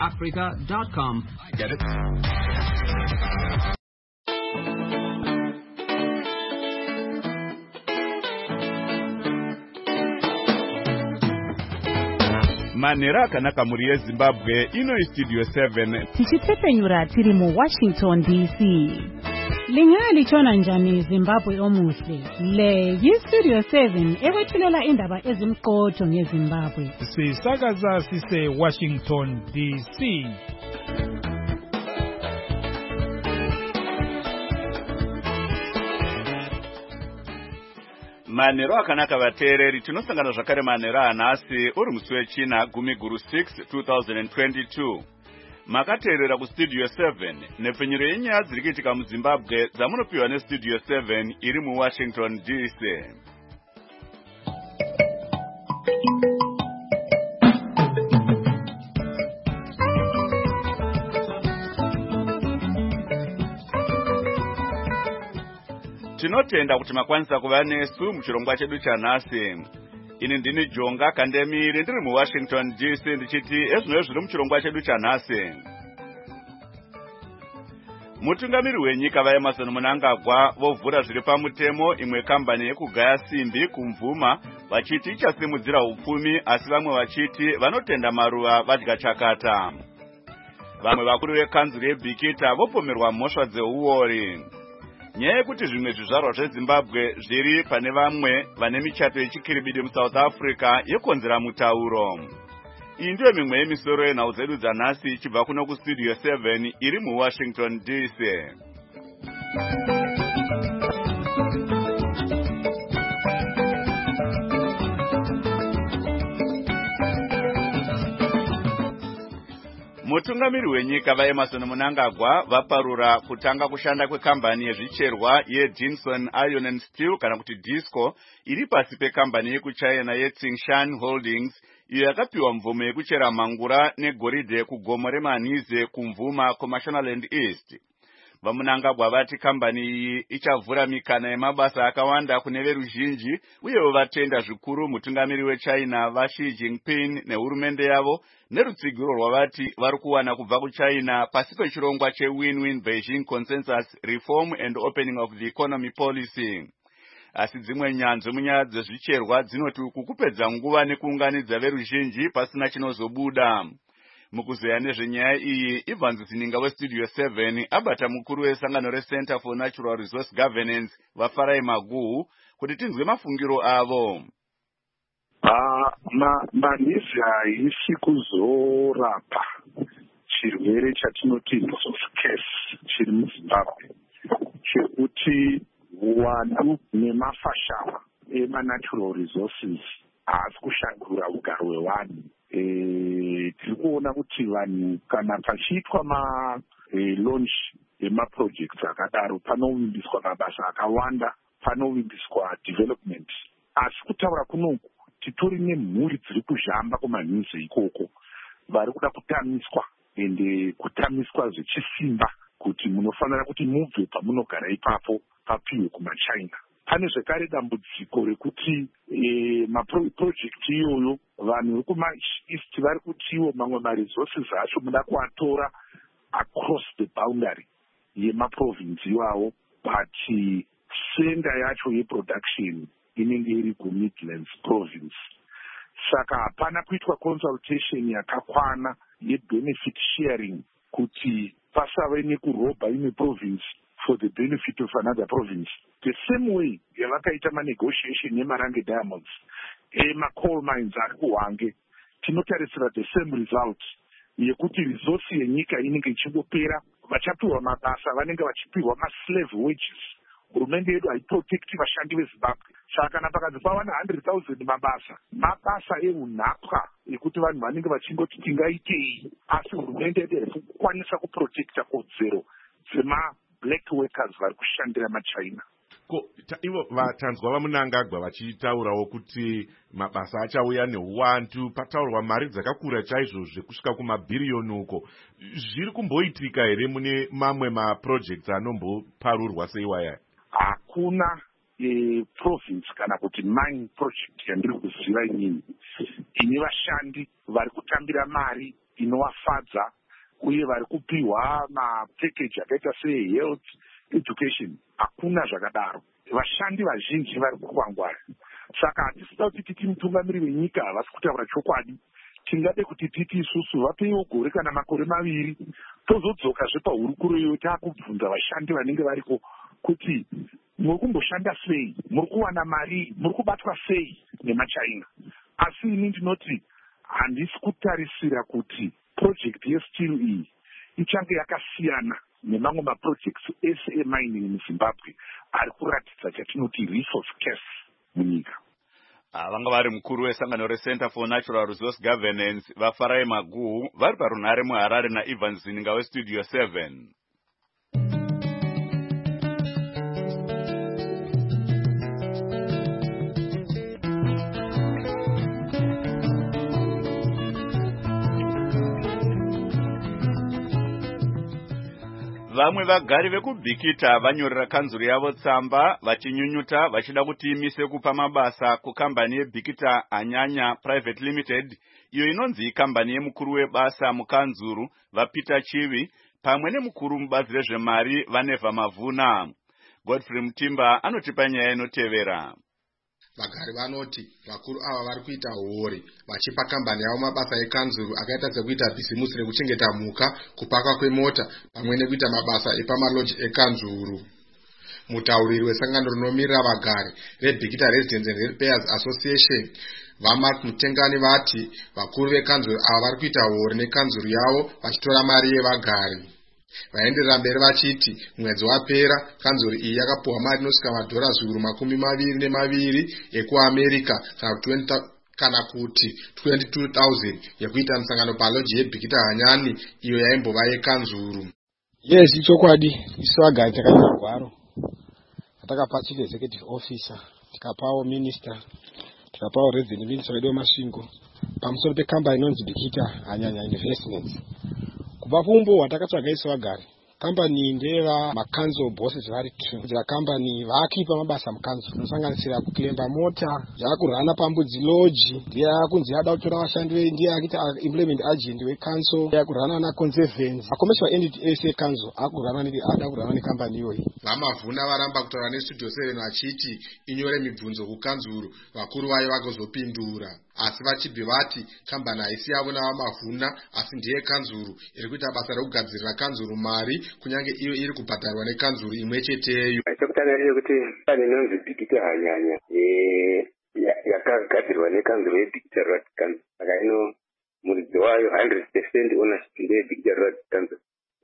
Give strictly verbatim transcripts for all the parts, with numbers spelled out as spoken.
africa dot com. Get it? Manera akanaka muri yeZimbabwe ino istudio seven tichitepenyura tiri mu Washington D C. Lingali chona njani Zimbabwe omuhle. Le yistudio seven ekwethulela indaba ezimqotho ngeZimbabwe. Sisakaza sise Washington D C. Manero akanaka vateereri tinosangana zvakare manero anhasi uri musi wechina gumi guru six two thousand twenty-two. Makateerera kustudio seven nepfenyuro yenyaya dziri kuitika muZimbabwe dzamunopiwa nestudio seven iri muWashington D C. Tinotenda kuti makwanisa kuva nesu muchirongwa chedu chanhasi. Ini ndini Jonga Kandemiri ndiri muWashington D C ndichiti ezvino zviri muchirongwa chedu chanhasi. Mutungamiri wenyika vaEmerson Mnangagwa vovhura zviri pamutemo imwe kambani yekugaya simbi kumvuma vachiti ichasimudzira upfumi asi vamwe vachiti vanotenda maruva vadya chakata. Vamwe vakuru vekanzuru yeBikita vopomerwa mhosva dzeuori. Nyaya yekuti zvimwe zvizvarwa zveZimbabwe zviri pane vamwe vane michato yechikiribidi muSouth Africa yekonzera mutauro. Iyi ndiyo mimwe yemisoro yenhau dzedu dzanhasi ichibva kuno kustudio seven iri muWashington D C. Mutungamiri wenyika vaEmerson Mnangagwa vaparura kutanga kushanda kwekambani yezvicherwa yeDinson Iron and Steel kana kuti Disco iri pasi pekambani yekuChina yeTsingshan Holdings iyo yakapiwa mvumo yekuchera mangura negoridhe kugomo reManhize kumvuma kuMashonaland East. VaMnangagwa vati kambani iyi ichavhura mikana yemabasa akawanda kune veruzhinji uyewo vatenda zvikuru mutungamiri weChina vaXi Jinping nehurumende yavo nerutsigiro rwavati vari kuwana kubva kuChina pasi pechirongwa che-Win-Win Beijing Consensus Reform and Opening of the Economy Policy. Asi dzimwe nyanzvi munyaya dzezvicherwa dzinoti kukupedza nguva nekuunganidza veruzhinji pasina chinozobuda. Mukuzeya nezvenyaya iyi, Evans Zininga westudio seven abata mukuru wesangano reCenter for Natural Resource Governance vaFarai Maguhu kuti tinzwe mafungiro avo. Ah, ma Manhize haisi kuzorapa chirwere chatinoti case chiri muZimbabwe chekuti uwandu nemafashava emanatural resources haasi kushandura ugaro hwevanhu. E, tiri kuona kuti vanhu kana pachiitwa ma e, launch emaprojects akadaro panovimbiswa mabasa akawanda, panovimbiswa development. Asi kutaura kunoku titori nemhuri dziri kuzhamba kuManhize ikoko vari kuda kutamiswa ende kutamiswa zvechisimba kuti munofanira kuti mubve pamunogara ipapo papiwe kumaChina. Pane zvekare dambudziko rekuti e, maprojekti iyoyo vanhu vekumaEast vari kutiwo mamwe maresources acho muda kuatora across the boundary yemaprovince iwawo, but senda yacho yeproduction inenge iri kuMidlands province. Saka hapana kuitwa consultation yakakwana yebenefit sharing kuti pasave nekurobha imwe province for the benefit of another province. The same way yavakaita manegotiation nemarange diamonds ema-coal mines ari kuHwange, tinotarisira the same result yekuti resource yenyika inenge ichingopera, vachapiwa mabasa vanenge vachipiwa maslave wages. Hurumende yedu haiprotecti vashandi veZimbabwe. Saka kana pakati pava na one hundred thousand mabasa, mabasa eunhapwa ekuti vanhu vanenge vachingoti tingaitei, asi hurumende yedu haisi kukwanisa kuprotecta kodzero dzema black workers vari kushandira maChina. Ko ivo vatanzwa vaMnangagwa vachitaurawo kuti mabasa achauya neuwandu, pataurwa mari dzakakura chaizvo zvekusvika kumabhiriyoni uko. Zviri kumboitika here mune mamwe maprojects anomboparurwa seiwaya? Hakuna e, province kana kuti mine project yandiri kuziva inini ine vashandi vari kutambira mari inovafadza uye vari kupiwa mapackage akaita sehealth education. Hakuna zvakadaro. Vashandi vazhinji vari kukwangwara. Saka hatisida kuti titi mutungamiri wenyika havasi kutaura chokwadi. Tingade kuti titi isusu vapeiwo gore kana makore maviri tozodzokazve pahurukuro iyo taakubvunza vashandi vanenge variko kuti muri kumboshanda sei, muri kuwana mari, muri kubatwa sei nemachina. Asi ini ndinoti handisi kutarisira kuti project yesteel iyi ichange yakasiyana nemamwe maprojects ese emining muZimbabwe ari kuratidza chatinoti resource case munyika. Vanga vari mukuru wesangano reCenter for Natural Resource Governance vaFarai Maguhu vari parunhare muHarare naIvan Zininga weStudio seven. Vamwe vagari vekubhikita vanyorera kanzuru yavo tsamba vachinyunyuta vachida kuti imise kupa mabasa kukambani yeBhikita Anyanya Private Limited iyo inonzi kambani yemukuru webasa mukanzuru vaPeter Chivi pamwe nemukuru mubazi rezvemari vaNeva Mavhuna. Godfrey Mutimba anotipa nyaya inotevera. Vagari vanoti vakuru ava vari kuita hori vachipa kambani yavo mabasa ekanzuru akaita sekuita bhizimusi rekuchengeta mhuka, kupaka kwemota pamwe nekuita mabasa epamaloji ekanzuru. Mutauriri wesangano rinomirira vagari reBhikita Residents and Ratepayers Association vaMark Mutengani vati vakuru vekanzuru ava vari kuita hori nekanzuru yavo vachitora mari yevagari. Vaenderera mberi vachiti mwedzi wapera kanzuru iyi yakapuwa mari inosvika madhora zviuru makumi maviri nemaviri ekuAmerika kana kuti twenty-two thousand yekuita musangano paloji yeBhikita Hanyani iyo yaimbova yekanzuru. Yes, ichokwadi. Isu vagari takaita gwaro atakapa chief executive officer, tikapawo minister, tikapawo resident minister wedu wemasvingo pamusoro pekambani inonzi Bhikita Hanyanya Investments. Kubva pumbo watakatsvaga isu vagari kambani ndeva makanzo bosses vari two. Dzira kambani vakipa mabasa mukanzo kunosanganisira kukilemba mota, yakurana pambudzi lodge, ndiye akunzi yada kutora vashandi ve ndiye akita implement agent wekanzo, yakurana na conservancy. Akomeshwa entity ese kanzo akurana ndi ada kurana nekambani iyoyi. VaMavhuna varamba kutaura neStudio seven vachiti inyore mibvunzo kukanzuru vakuru vayo vakazopindura. Asi vachibve vati kambani haisi yavo navaMavhuna asi ndiye kanzuru iri kuita basa rekugadzirira kanzuru mari kunyange iyo iri kubhadharwa nekanzuru imwe cheteyo. Chokutanga ndechekuti pane inonzi Bhikita Hanyanya yakagadzirwa nekanzuru yeBhikita Road Council. Saka ino muridzi wayo one hundred percent ownership ndeyeBhikita Road Council.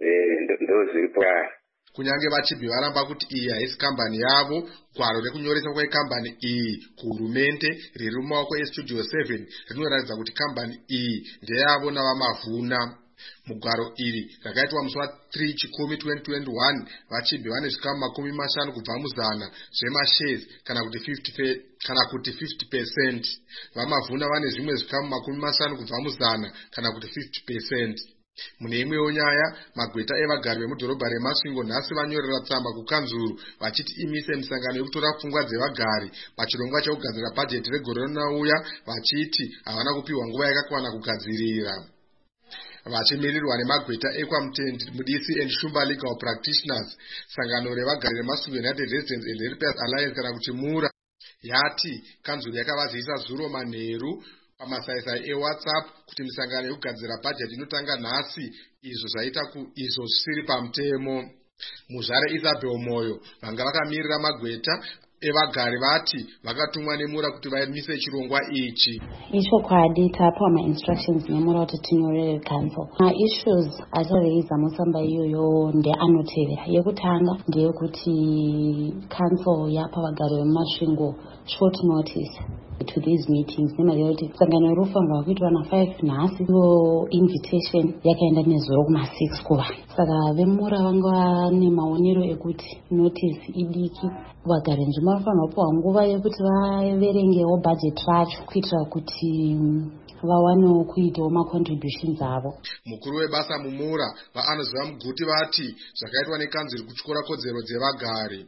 Ndo zviripo. Kunyange vachibve varamba kuti iyi haisi kambani yavo, gwaro rekunyoresa kwekambani iyi kuhurumende riri mumaoko eStudio seven rinoratidza kuti kambani iyi ndeyavo navaMavhuna. Mugwaro iri rakaitwa musi wa3 chikumi twenty twenty-one vachibve vane zvikamu makumi mashanu kubva muzana zvemashares kana kuti fifty kana kuti fifty percent. VaMavhuna vane zvimwe zvikamu makumi mashanu kubva muzana kana kuti fifty percent. Mune imwewo nyaya magweta evagari vemudhorobha reMasvingo nhasi vanyorera tsamba kukanzuru vachiti imise misangano yekutora pfungwa dzevagari pachirongwa chekugadzira bhajeti regore rinouya, vachiti havana kupiwa nguva yakakwana kugadzirira. Vachimirirwa nemagweta eKwaMutendi, Mudisi and Shumba Legal Practitioners, sangano revagari reMasvingo United Residents and Ratepayers Alliance kana kuti MURA yati kanzuru yakavazivisa zuro manheru pamasaisai eWhatsApp kuti misangano yekugadzira bhajeti inotanga nhasi, izvo zvaita izvo zvisiri pamutemo. Muzvare Isabel Moyo vanga vakamirira magweta evagari vati vakatumwa neMURA kuti vaimise chirongwa ichi. Ichokwadi tapawa ma-instructions neMURA kuti tinyorere council. Ma-issues achareiza mutsamba iyoyo ndeanotevera. Yekutanga ndeyekuti council yapa vagari veMasvingo short notice to these meetings. Nemari kuti sangano rofanirwa kuitwa na five nhasi, iyo invitation yakaenda nezuro kuma six kuva. Saka veMURA vanga nemaonero ekuti notice idiki vagari nzvimbo vanofanirwa kupiwa nguva yekuti vaverengewo budget racho kuitira kuti vawanewo kuitawo macontributions avo. Mukuru webasa muMURA vaanoziva Muguti vati zvakaitwa nekanzuru kutyora kodzero dzevagari.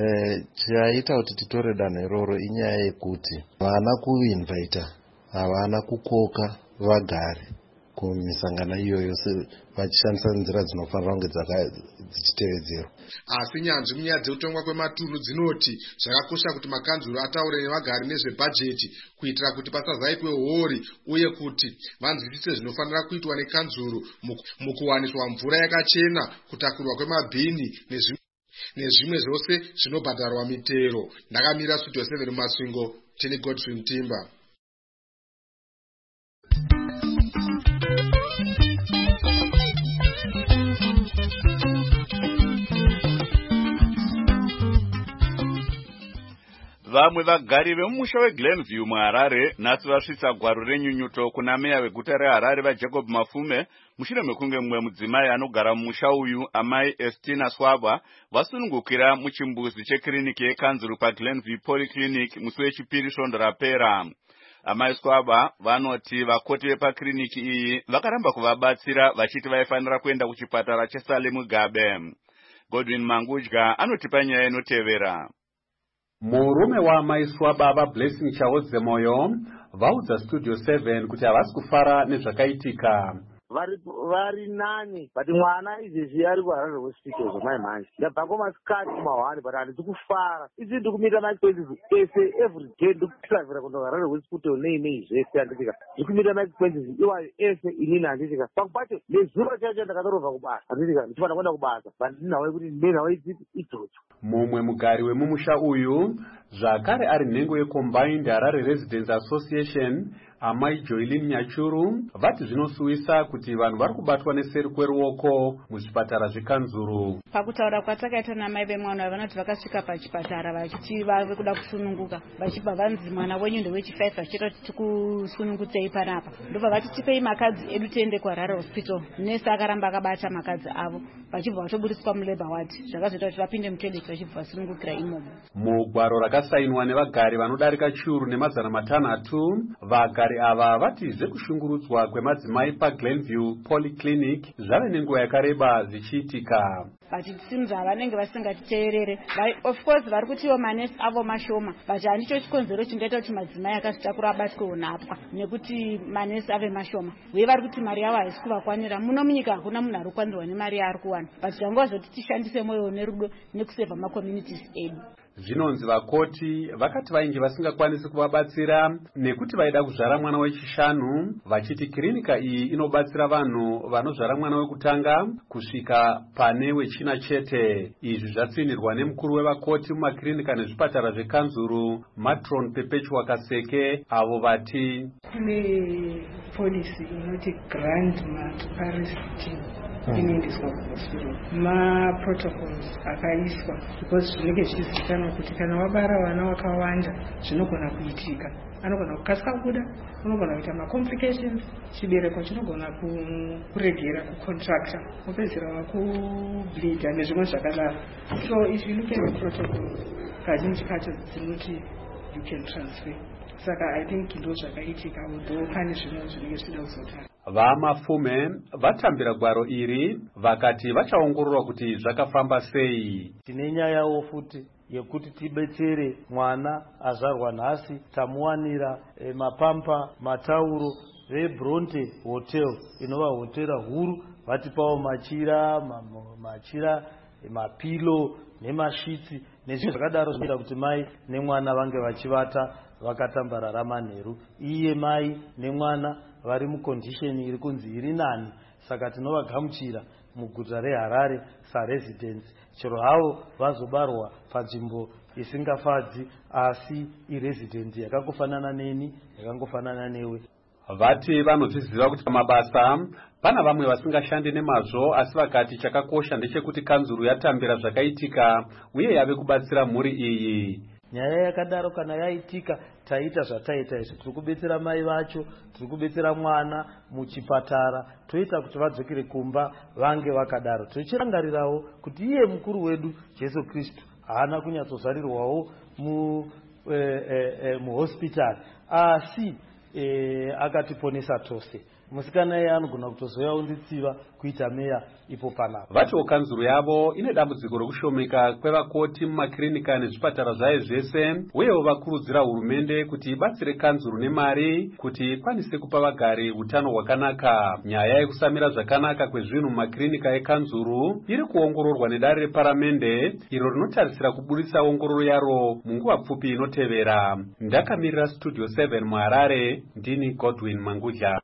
Chaita kuti titore danho iroro inyaya yekuti havana kuinvita, havana kukoka vagari kumisangano iyoyo vachishandisa nzira dzinofanira kunge dzichitevedzerwa. Asi nyanzvi munyaya dzekutongwa kwematunhu dzinoti zvakakosha kuti makanzuro ataure nevagari nezvebhajeti kuitira kuti pasazaitwe hori uye kuti vanzwisise zvinofanira kuitwa nekanzuro mukuwaniswa mvura yakachena, kutakurwa kwemabhini nezvimwe zvose zvinobhadharwa mitero. Ndakamira Studio seven mumasvingo, tini Godfrey Mtimba. Vamwe vagari vemumusha weGlenview muHarare nhasi vasvitsa gwaro renyunyuto kuna meya weguta reHarare vaJacob Mafume mushure mekunge mumwe mudzimai anogara mumusha uyu, amai Estina Swaba, vasunungukira muchimbuzi chekiriniki yekanzuru paGlenview Polyclinic musi wechipiri svondo rapera. Amai Swaba vanoti vakoti vepakiriniki iyi vakaramba kuvabatsira vachiti vaifanira kuenda kuchipatara cheSalemu Gabe. Godwin Mangudya anotipa nyaya inotevera. Murume waamai Swaba vaBlessing Chaodze Moyo vaudza Studio seven kuti havasi kufara nezvakaitika. vari vari nani but mwana izvezvi ari kuHarare hospital zvamai manje ndabva kwamasikati kumahwani but handisi kufara izvi ndikumita maexpenses ese every day ndikutravhera kuenda kuHarare hospital nei nei zvese handisika ndikumita maexpenses iwayo ese inini handisika pakupacho nezuva chacho ndakatorobva kubasa handisika ndichifanira kuenda kubasa but ndinhawe kuti ndinhawe idzipi idzodzo. Mumwe mugari wemumusha uyu zvakare ari nhengo yeCombined Harare Residents Association amai Joylin Nyachuru vati zvinosuwisa kuti vanhu vari kubatwa neseri kweruoko muzvipatara zvekanzuru. Pakutaura kwatakaita namai vemwana vanoti vakasvika pachipatara vachiti vave kuda kusununguka vachibva vanzi mwana wenyu ndewechifive vachita kuti tikusunungutsei panapa ndobva vati tipei makadzi edu tiende kuHarare hospital. Nesi akaramba akabata makadzi avo vachibva vatoburiswa mulabor ward zvakazoita kuti vapinde mutoilet vachibva vasunungukira imomo. Mugwaro rakasainwa nevagari vanodarika chiuru nemazana matanhatu vagari ava vati zvekushungurudzwa kwemadzimai paGlenview Polyclinic zvave nenguva yakareba zvichiitika. Vachitsimza vanenge vasingatiteerere. Of course vari kutiwo manesi avo mashoma but handicho chikonzero chingaita kuti madzimai akazvitakura abatwe unhapwa nekuti manesi ave mashoma. Uye vari kuti mari yavo haisi kuvakwanira. Muno munyika hakuna munhu ari kukwanirwa nemari yaari kuwana but zvanguva zvoti tishandise mwoyo nerudo nekusevha macommunities edu. Zvinonzi vakoti vakati vainge vasingakwanisi kuvabatsira nekuti vaida kuzvara mwana wechishanu vachiti kirinika iyi inobatsira vanhu vanozvara mwana wekutanga kusvika pane wechina chete. Izvi zvatsinirwa nemukuru wevakoti mumakirinika nezvipatara zvekanzuru Matron Perpetua Kaseke avo vati kune policy inoti grandma arresting inoendeswa kuhospital maprotocols akaiswa because zvinenge zvichizivikanwa kuti kana wabara vana wakawanda zvinogona kuitika, anogona kukasika kubuda, unogona kuita macomplications, chibereko chinogona kuregera kucontracta wopedzera wakubleeda nezvimwe zvakadaro. So if you look at the protocols kazhinji kacho dzinoti you can transfer. Saka I think ndo zvakaitika although pane zvimwe zvinenge zvida kuzotara. Vamafume vatambira gwaro iri vakati vachaongororwa kuti zvakafamba sei. Tine nyayawo futi yekuti tibetsere mwana azvarwa nhasi tamuwanira e, mapampa matauro veBronte Hotel inova hotera huru vatipawo machira ma, machira e, mapilo nemashitsi nezvinhu zvakadaro zvinoita kuti mai nemwana vange vachivata vakatambarara manheru. Iye mai nemwana vari mukondisheni iri kunzi iri nani, saka tinovagamuchira muguta reHarare saresidents chero havo vazobarwa panzvimbo isingafadzi asi iresidenti yakangofanana neni yakangofanana newe. Vati vanozviziva kuti mabasa pana vamwe vasingashande nemazvo asi vakati chakakosha ndechekuti kanzuru yatambira zvakaitika uye yave kubatsira mhuri iyi. Nyaya yakadaro kana yaitika taita zvataita izvo, tiri kubetsera mai vacho, tiri kubetsera mwana muchipatara, toita kuti vadzokere kumba vange vakadaro. Tichirangarirawo kuti iye mukuru wedu Jesu Kristu haana kunyatsozarirwawo mu e, e, e, muhospitari asi e, akatiponesa tose. musikana iye anogona kutozoya unditsiva kuita meya ipo panapa. Vatiwo kanzuro yavo ine dambudziko rokushomeka kwevakoti mumakirinika nezvipatara zvayo zvese, uyewo vakurudzira hurumende kuti ibatsire kanzuro nemari kuti ikwanise kupa vagari utano hwakanaka. Nyaya yekusamira zvakanaka kwezvinhu mumakirinika ekanzuro iri kuongororwa nedare reparamende iro rinotarisira kubudisa ongororo yaro munguva pfupi inotevera. Ndakamirira studio seven muHarare, ndini Godwin Mangudya.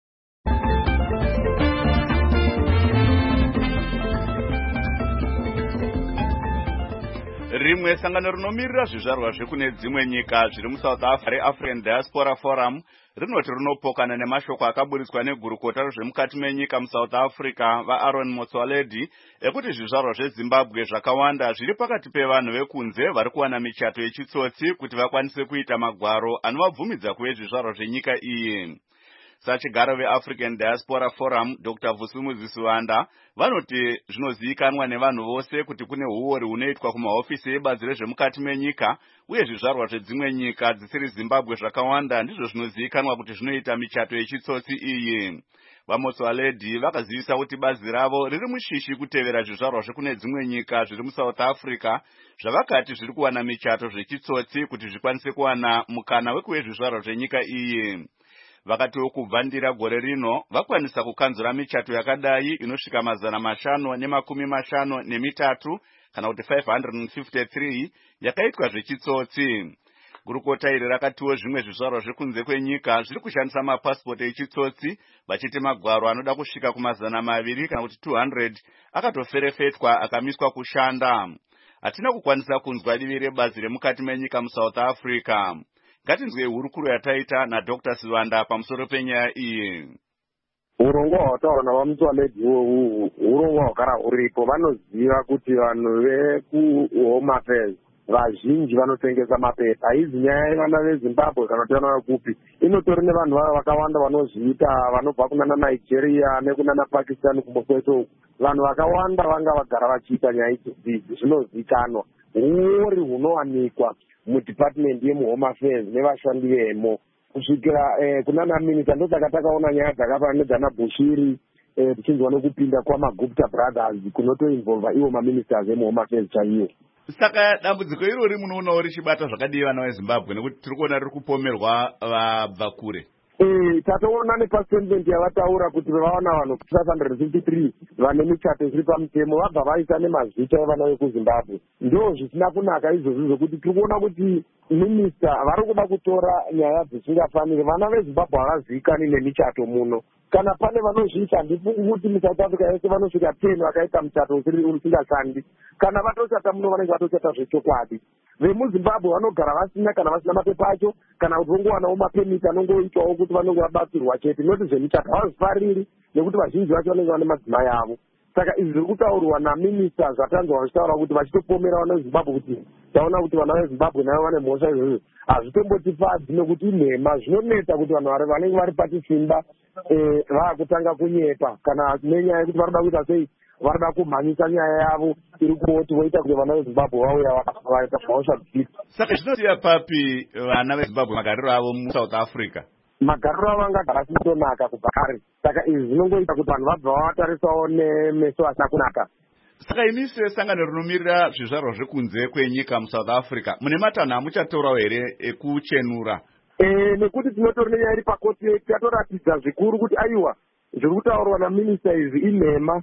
Rimwe sangano rinomirira zvizvarwa zvekune dzimwe nyika zviri muSouth Africa reAfrican Diaspora Forum rinoti rinopokana nemashoko akaburitswa negurukota rezvemukati menyika muSouth Africa vaAaron Motsoaledi ekuti zvizvarwa zveZimbabwe zvakawanda zviri pakati pevanhu vekunze vari kuwana michato yechitsotsi kuti vakwanise kuita magwaro anovabvumidza kuve zvizvarwa zvenyika iyi. Sachigaro veAfrican Diaspora Forum Doctor Vusumuzi Siwanda vanoti zvinozivikanwa nevanhu vose kuti kune huori hunoitwa kumahofisi ebazi rezvemukati menyika uye zvizvarwa zvedzimwe nyika dzisiri Zimbabwe zvakawanda ndizvo zvinozivikanwa kuti zvinoita michato yechitsotsi iyi. VaMotsoaledi vakazivisa kuti bazi ravo riri mushishi kutevera zvizvarwa zvekune dzimwe nyika zviri muSouth Africa zvavakati zviri kuwana michato zvechitsotsi kuti zvikwanise kuwana mukana wekuve zvizvarwa zvenyika iyi. Vakatiwo kubvandira gore rino vakwanisa kukanzura michato yakadai inosvika mazana mashanu nemakumi mashanu nemitatu kana kuti five hundred fifty-three yakaitwa zvechitsotsi. Gurukota iri rakatiwo zvimwe zvizvarwa zvekunze kwenyika zviri kushandisa mapasipoti echitsotsi vachiti magwaro anoda kusvika kumazana maviri kana kuti two hundred akatoferefetwa akamiswa kushanda. Hatina kukwanisa kunzwa divi rebazi remukati menyika muSouth Africa. Ngatinzwe hurukuro yataita naDr Siwanda pamusoro penyaya iyi. Urongwa hwataura navaMotsoaledi urongwa hwagara huripo. Vanoziva kuti vanhu vekuHome Affairs vazhinji vanotengesa mapepa. Haizi nyaya yevana veZimbabwe kana kuti vana vekupi. Inotori nevanhu vavo vakawanda vanozviita vanobva kunana Nigeria nekunana Pakistan kumbokweso. Vanhu vakawanda vanga vagara vachiita nyaya idzi zvinozivikanwa. Huori hunowanikwa mudepartment yemuHome Affairs nevashandi vemo kusvikira eh, kunana minista ndosaka takaona nyaya dzakafana nedzana Bushiri eh, tichinzwa nekupinda kwamaGupta Brothers kunotoinvolva ivo maministers emuHome Affairs chaiwo. Saka dambudziko irori munoonawo richibata zvakadii vana veZimbabwe nekuti tiri kuona riri kupomerwa vabva kure? Eh, tatoona nepastatement yavataura kuti vawana vanhu five hundred fifty-three vane michato zviri pamutemo vabva vaisa nemazita evana vekuZimbabwe. Ndo zvisina kunaka izvozvo zvokuti tiri kuona kuti minista vari kuda kutora nyaya dzisingafaniri. Vana veZimbabwe havazivikani nemichato muno. Kana pane vanozviita handifungi kuti muSouth Africa yese vanosvika ten vakaita muchato usingashandi. Kana vatochata muno vanenge vatochata zvechokwadi. VemuZimbabwe vanogara vasina kana vasina mapepa acho kana kuti vongowanawo mapemiti anongoitwawo kuti vanenge vabatsirwa chete. Noti zvemichato havazifariri nekuti vazhinji vacho vanenge vane madzimai avo. Saka izvi zviri kutaurwa naministers vatanzwa vachitaura kuti vachitopomera vana veZimbabwe kuti taona kuti vana veZimbabwe navo vane mhosva izvozvo hazvitombotifadzi nekuti inhema zvinonetsa kuti vanhu vanenge vari pachisimba eh, vaakutanga kunyepa kana nenyaya yekuti vanoda kuita sei varida kumhanyisa nyaya yavo iri kuti voita kuti vana veZimbabwe vauya vaita mhosva dzipi. Saka zvinosiya papi vana veZimbabwe magariro avo muSouth Africa? Magariro avo angagara asitonaka kubva kare. Saka izvi zvinongoita kuti vanhu vabva vatarisawo nemeso asina kunaka. Saka imi sesangano rinomirira zvizvarwa zvekunze kwenyika muSouth Africa mune matanho amuchatorawo here ekuchenura? Eh, nekuti tinotori nenyaya iri pakoti tatoratidza zvikuru kuti aiwa zviri kutaurwa naminista izvi inhema.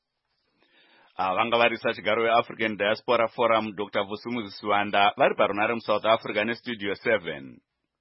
Vanga vari sachigaro veAfrican Diaspora Forum Doctor Vusumuzi Siwanda vari parunare muSouth Africa nestudio seven.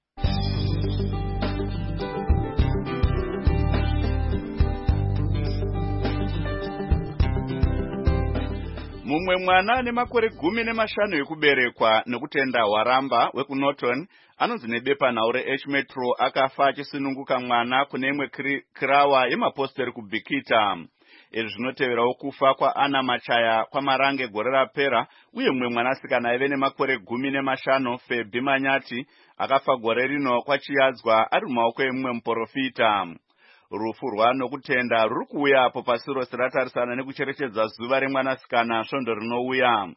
Mumwe mwana nemakore gumi nemashanu ekuberekwa nekutenda hwaramba wekuNorton anonzi nebepanhau reH Metro akafa achisununguka mwana kune imwe kirawa yemapostori kuBhikita. Izvi zvinoteverawo kufa kwaAnna Machaya kwamarange gore rapera uye mumwe mwanasikana aive nemakore gumi nemashanu Febhi Manyati akafa gore rino kwachiyadzwa ari mumaoko emumwe muprofita. Rufu rwanokutenda ruri kuuya apo pasi rose ratarisana nekucherechedza zuva remwanasikana svondo rinouya.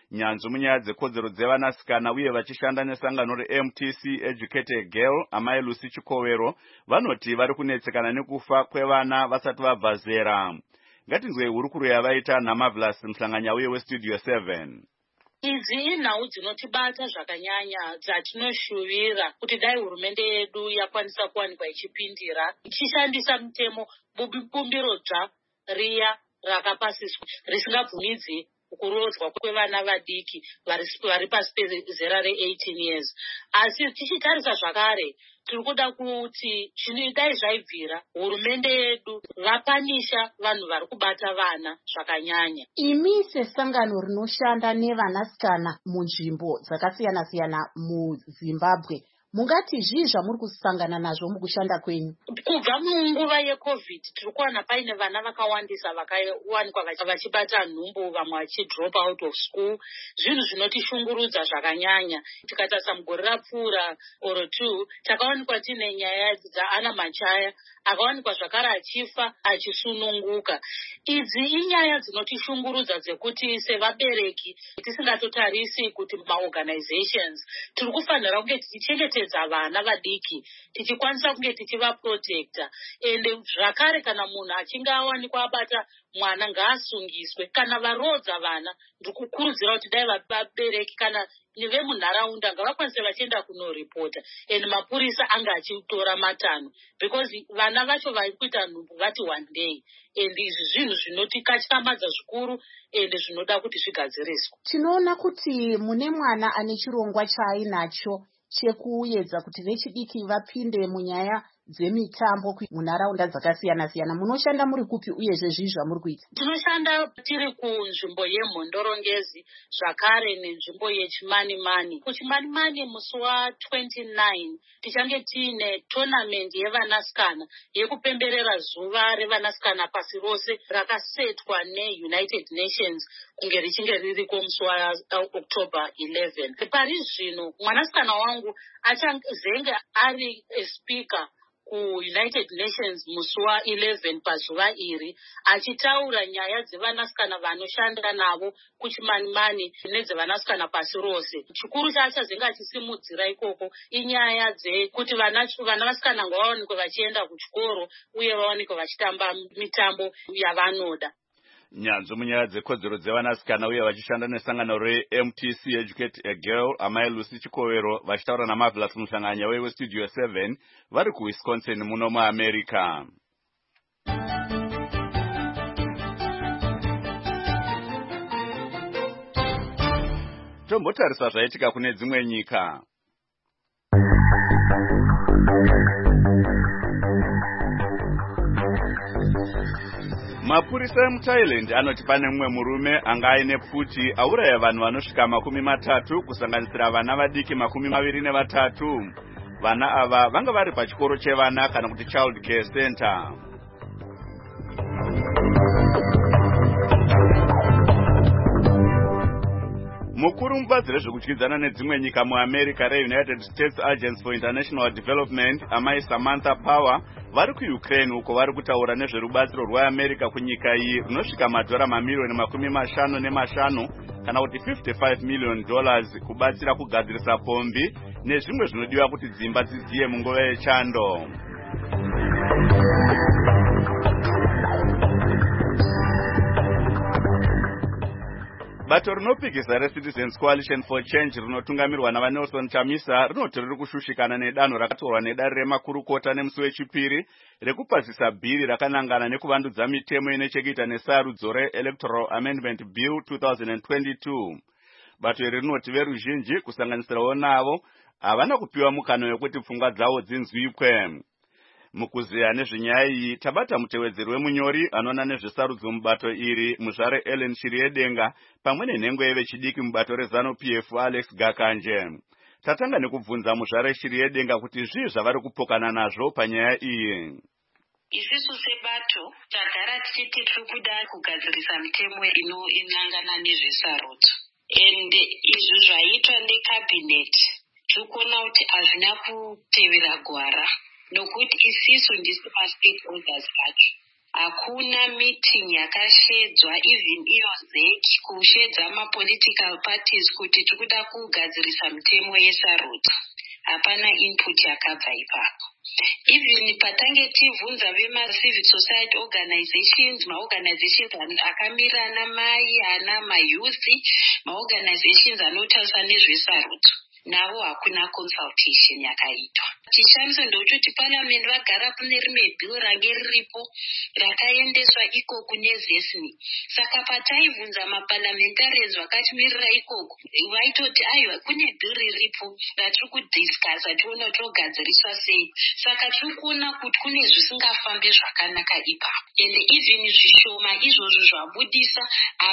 Nyanzvi munyaya dzekodzero dzevanasikana uye vachishanda nesangano reM T C Educate a Girl, amai Lucy Chikowero, vanoti vari kunetsekana nekufa kwevana vasati vabva zera. Ngatinzwe hurukuro yavaita naMarvelous Mhlanganyauye weStudio seven. Idzi inhau dzinotibata zvakanyanya dzatinoshuvira kuti dai hurumende yedu yakwanisa kuwanikwa ichipindira ichishandisa mutemo bumbiro dzva riya rakapasiswa risingabvumidzi kurodzwa kwevana vadiki vari pasi pezera re-eighteen years. Asi tichitarisa zvakare tiri kuda kuti dai zvaibvira hurumende yedu vapanisha vanhu vari kubata vana zvakanyanya. Imi sesangano rinoshanda nevanasikana munzvimbo dzakasiyana-siyana muZimbabwe, mungati zvii zvamuri kusangana nazvo mukushanda kwenyu? Kubva munguva yeCovid tiri kuwana paine vana vakawandisa vakawanikwa vachibata nhumbu, vamwe vachidrop out of school, zvinhu zvinotishungurudza zvakanyanya. Tikatarisa mugore rapfuura oro two takawanikwa tine nyaya dzaAna Machaya akawanikwa zvakare achifa achisununguka. Idzi inyaya dzinotishungurudza dzekuti sevabereki tisingatotarisi kuti maorganizations tiri kufanira kunge tichichengetedza vana vadiki, tichikwanisa kunge tichivaprotecta. Ende zvakare kana munhu achinge awanikwa abata mwana ngaasungiswe. Kana varodza vana ndikukurudzira kuti dai vabereki kana vemunharaunda ngavakwanise vachienda kunoripota ende mapurisa anga achitora matanho, because vana vacho vari kuita nhumbu vati one day. Ende izvi zvinhu zvinotikachamadza zvikuru ende zvinoda kuti zvigadziriswe. Tinoona kuti mune mwana ane chirongwa chaainacho chekuedza kuti vechidiki vapinde munyaya dzemitambo munharaunda dzakasiyana-siyana. Munoshanda muri kupi uyezve zvii zvamuri kuita? Tinoshanda tiri kunzvimbo yemhondorongezi zvakare nenzvimbo yechimanimani. Kuchimanimani musi wa29 tichange tiine tournament yevanasikana yekupemberera zuva revanasikana pasi rose rakasetwa neUnited Nations kunge richinge ririko musi waOctober eleventh. Pari zvino mwanasikana wangu achazenge ari speaker kuUnited Nations musi wa11 pazuva iri achitaura nyaya dzevanasikana vanoshanda navo kuchimanimani nedzevanasikana pasi rose. Chikuru chaachazenge achisimudzira ikoko inyaya dzekuti vanasikana ngavawanikwe vachienda kuchikoro uye vawanikwe vachitamba mitambo yavanoda. Nyanzvi munyaya dzekodzero dzevanasikana uye vachishanda nesangano reM T C Educate a Girl, amai Lucy Chikowero vachitaura naMarvelous Mhlanganyauye weStudio seven vari kuWisconsin muno muAmerica. Tombotarisa zvaitika kune dzimwe nyika. Mapurisa emuThailand anoti pane mumwe murume anga aine pfuti auraya vanhu vanosvika makumi matatu kusanganisira vana vadiki makumi maviri nevatatu. Vana ava vanga vari pachikoro chevana kana kuti Child Care Center. Mukuru mubazi rezvekudyidzana nedzimwe nyika muAmerica reUnited States Agency for International Development, amai Samantha Power, vari kuUkraine uko vari kutaura nezverubatsiro rweAmerica kunyika iyi runosvika madhora mamiliyoni makumi mashanu nemashanu kana kuti fifty-five million dollars kubatsira kugadzirisa pombi nezvimwe zvinodiwa kuti dzimba dzidziye munguva yechando. Bato rinopikisa reCitizens Coalition for Change rinotungamirwa navaNelson Chamisa rinoti riri kushushikana nedanho rakatorwa nedare remakurukota nemusi wechipiri rekupasisa bhiri rakanangana nekuvandudza mitemo ine chekuita nesarudzo reElectoral Amendment Bill twenty twenty-two. Bato iri rinoti veruzhinji kusanganisirawo navo havana kupiwa mukana wekuti pfungwa dzavo dzinzwikwe. Mukuziya nezvenyaya iyi tabata mutevedzeri wemunyori anoona nezvesarudzo mubato iri muzvare Ellen Shiriedenga pamwe nenhengo yevechidiki mubato reZanu-P F Alex Gakanje. Tatanga nekubvunza muzvare Shiriedenga kuti zvii zvavari kupokana nazvo panyaya iyi. Isusu sebato tagara tichiti tiri kuda kugadzirisa mitemo inoinangana nezvesarudzo, ende izvi zvaitwa nekabhineti tiri kuona kuti hazvina kutevera gwara nokuti isisu ndisu mastakeholders vacho. hakuna meeting yakashedzwa even iyo zec kushedza mapolitical parties kuti tikuda kugadzirisa mitemo yesarudzo. Hapana input yakabva ipapo. Even patange tivunza vema-civil society organizations, ma-organizations akamirana mai, ana mayuthi, ma-organizations anotarisana nezvesarudzo, navo hakuna consultation yakaitwa. Chishamiso ndokuti parliament vagara kune rimwe bill range riripo rakaendeswa ikoko nezesini. Saka pataivunza maparliamentarians vakatimirira ikoko, vaitoti aiwa kune bill riripo ratiri kudiscussa tiona togadzirisa sei. Saka tiri kuona kuti kune zvisingafambi zvakanaka ipapo. Ende even zvishoma izvozvo zvabudisa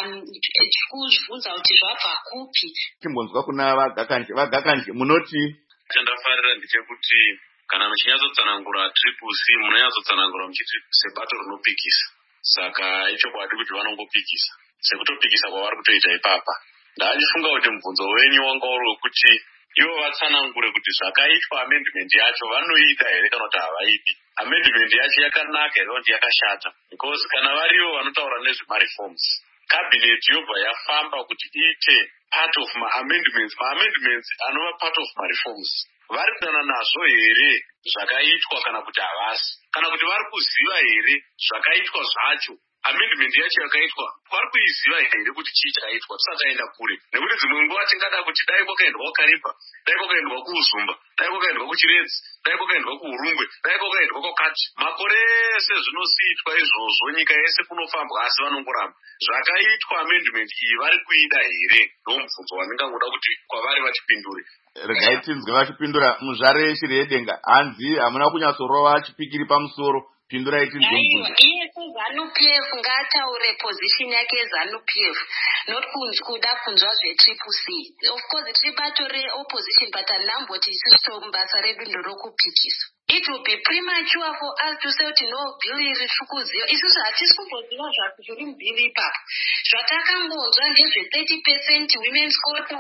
tikuzvibvunza kuti zvabva kupi. Chimbonzwa kuna vagakanje vagakanje munoti chandafarira ndechekuti kana muchinyatsotsanangura triple C munonyatsotsanangura muchiti sebato rinopikisa. Saka ichokwadi kuti vanongopikisa sekutopikisa kwavari kutoita ipapa. Ndachifunga kuti mubvunzo wenyu wanga uri wekuti ivo vatsanangure kuti zvakaitwa amendment yacho vanoida here kana kuti havaidi. Amendment yacho yakanaka here kuti yakashata, because kana varivo vanotaura nezvemareforms, cabinet yobva yafamba kuti iite part of ma-amendments ma-amendments anova part of ma-reforms. Vari kudana nazvo here zvakaitwa kana kuti havasi, kana kuti vari kuziva here zvakaitwa zvacho. Amendment yacho yakaitwa vari kuiziva here kuti chii chakaitwa tisataenda kure, nekuti dzimwe nguva tingada kuti dai kwakaendwa kwakaripa, dai kwakaendwa kuuzumba, dai kwakaendwa kuchiredzi, dai kwakaendwa kuurumbwe, dai kwakaendwa kwakati. Makore ese zvinosiitwa izvozvo, nyika yese kunofambwa, asi vanongoramba. Zvakaitwa amendment iyi vari kuida here? Ndomubvunzo wandingangoda kuti kwavari vatipindure. Regai tinzwe vachipindura. Muzvare Shiriedenga, hanzi hamuna kunyatsorova chipikiri pamusoro. Pindura itinzwe mubvunzo. Iye kuZANU-P F ngataure position yake ZANU-P F, not kunzi kuda kunzwa zve-triple C. Of course tiri bato re-opposition, but anamboti isiso basa redu ndorokupikisa. It will be premature for us to say kuti no bill iri tikuziva. Isusu hatisi kumboziva zviri mubhili ipapo. Zvatakangonzwa ngezve thirty percent women's quota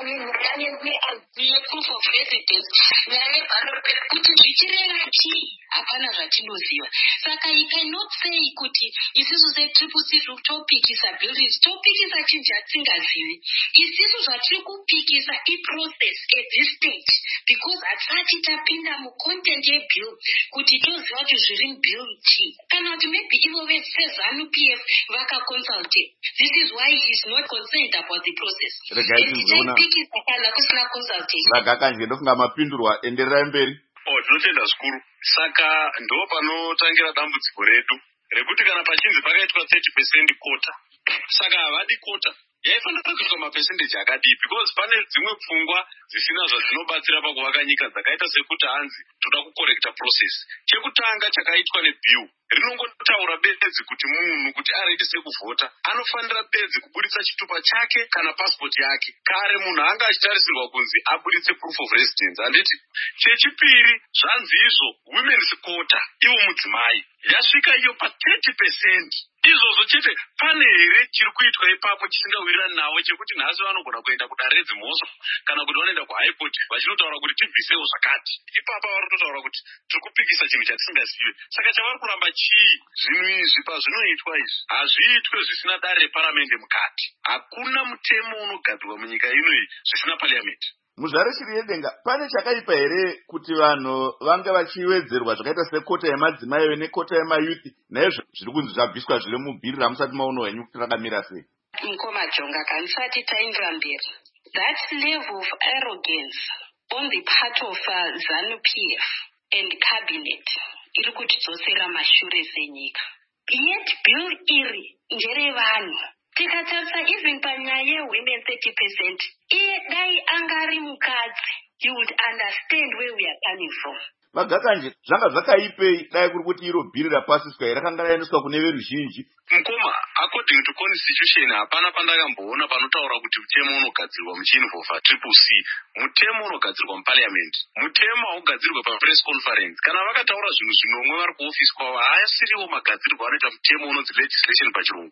nenyaya proof of residence, nyaya yebhanope kuti zvichireva chii, hapana zvatinoziva. Saka you cannot say kuti isusu se-triple C tiri kutopikisa bill iri, topikisa chinhu chatingazivi. Isusu zvatiri kupikisa i-process at this stage, because hatisati tapinda mu-content yebill kuti toziva kuti zviri mubill chii. Kana kuti maybe ivo veSANU-P F vakaconsulte. This is why he is not concerned about the process. Tichaipikisa kana kusina consultation. Vagakanje ndofunga mapindurwa, endererai mberi. Oh, tinotenda zvikuru. Saka ndo panotangira dambudziko redu rekuti kana pachinzi pakaitwa thirty percent quota, saka havadi quota yaifanira kuitwa mapercentage akadii, because pane dzimwe pfungwa dzisina zvadzinobatsira pakuvaka nyika dzakaita sekuti hanzi toda kukorekta process. Chekutanga chakaitwa nebill rinongotaura bedzi kuti munhu kuti areite sekuvhota anofanira bedzi kubuditsa chitupa chake kana passport yake. Kare munhu anga achitarisirwa kunzi abuditse proof of residence. Handiti chechipiri zvanzi izvo women's quota, ivo mudzimai yasvika iyo pa thirty percent. Izvozvo chete pane here chiri kuitwa ipapo chisingawirirani navo, chekuti nhasi vanogona kuenda kudare dzimhosva kana kuti vanoenda kuhigh court vachinotaura kuti tibvisewo zvakati. Ipapa vari kutotaura kuti tiri kupikisa chinhu chatisingazive. Saka chavari kuramba chii? Zvinhu izvi pazvinoitwa izvi hazviitwe zvisina dare reparamende mukati. Hakuna mutemo unogadzirwa munyika inoyi zvisina parliamenti. Muzvare Shiriedenga, pane chakaipa here kuti vanhu vange vachiwedzerwa zvakaita sekota yemadzimai nekota yemayuthi, naizvo zviri kunzi zvabviswa zviri mubhiri ramusati maono henyu kuti rakamira sei? Mukoma Jonga, kanisati taindira mberi. That level of arrogance on the part of uh, ZANU-P F and cabinet iri kutidzosera mashure senyika. Yet bill iri ngerevanhu. Tikatarisa even panyaya yewomen thirty percent, iye dai angari mukadzi, you would understand where we are coming from. Vagakanje, zvanga zvakaipei dai kuri kuti iro bhiri rapasiswa here rakanga raendeswa kune veruzhinji? Mukoma, according to constitution hapana pandakamboona panotaura kuti mutemo unogadzirwa muchiinvolva triple C. Mutemo unogadzirwa muparliament. Mutemo haugadzirwe papress conference. Kana vakataura zvinhu zvinomwe vari kuofisi kwavo, haasiriwo magadzirwo anoita mutemo unonzi legislation pachirungu.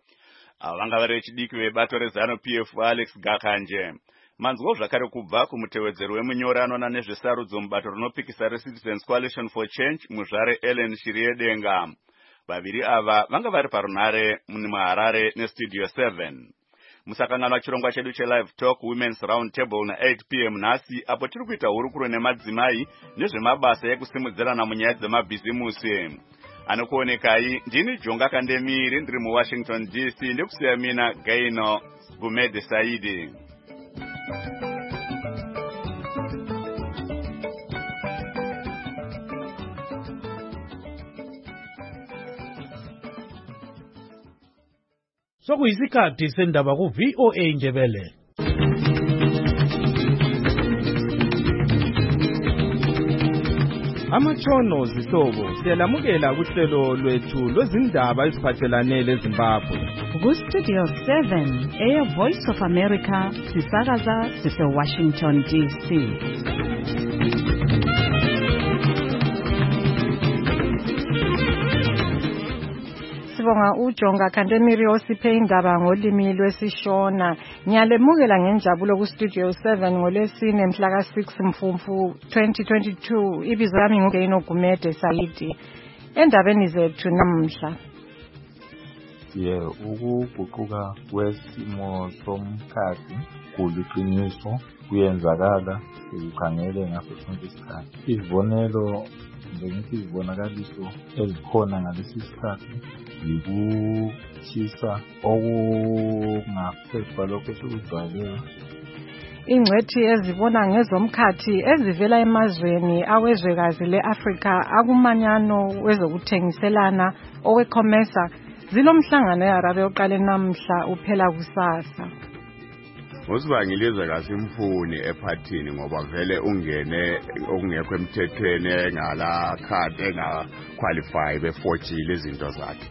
Vanga vari vechidiki vebato reZANU-P F Alex Gakanje. Manzwo zvakare kubva kumutevedzeri wemunyori anoona nezvesarudzo mubato rinopikisa reCitizens Coalition for Change, muzvare Ellen Shiriedenga. vaviri ava vanga vari parunhare muHarare nestudio seven. Musakanganwa chirongwa chedu chelive talk women's round table na eight p m nhasi, apo tiri kuita hurukuro nemadzimai nezvemabasa ekusimudzirana munyaya dzemabhizimusi. Anokuonekai ndini Jonga Kandemiri, ndiri muWashington D C, ndikusiya mina Gaino Gumede Saidi. Sokuyisikhathi sendaba ku V O A Ndebele. Amatshono zihlobo siyalamukela kuhlelo lwethu lwezindaba eziphathelane leZimbabwe. Ku Studio seven, Air Voice of America, sisakaza sise Washington D C. Sibonga uJonga Kandemiri osiphe indaba ngolimi lwesishona. Ngiyalemukela ngenjabulo ku Studio seven ngolesine mhla ka six Mfumfu twenty twenty-two. Ibizo lami nguGaino Gumede Saidi. Endabeni zethu namhla. Ye ukuguquka kwesimo somkhathi kuliqiniso kuyenzakala ukukhangele ngaso sonke isikhathi. Izibonelo ngithi izibonakaliso ezikhona ngalesi sikhathi yikushisa okungaphezulu kwalokho esikujwayeleyo. Ingcwethi ezibona ngezomkhathi ezivela emazweni awezwekazi le-Afrika akumanyano wezokuthengiselana oweCOMESA zilomhlangano eHarare oqale namhla uphela kusasa. Usibangilize kasimfuni ephathini ngoba vele ungene okungekho emthethweni engala card engaqualify befojile izinto zakhe.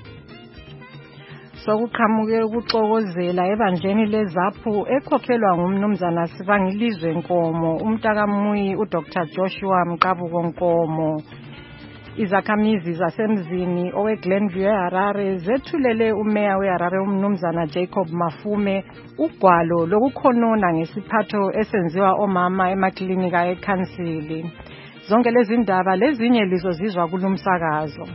Sokuqhamuke ukuxokozela ebandleni leZAPHU ekhokhelwa ngumnumzana Sibangilizwe Nkomo, umntakaMuyi uDr Joshua Mqabuko Nkomo. Izakhamizi zasemzini oweGlenview eHarare zethulele umeya weHarare umnumzana Jacob Mafume ugwalo lokukhonona ngesiphatho esenziwa omama emaklinika ekhansili. Zonke lezi ndaba lezinye lizozizwa kulumsakazo.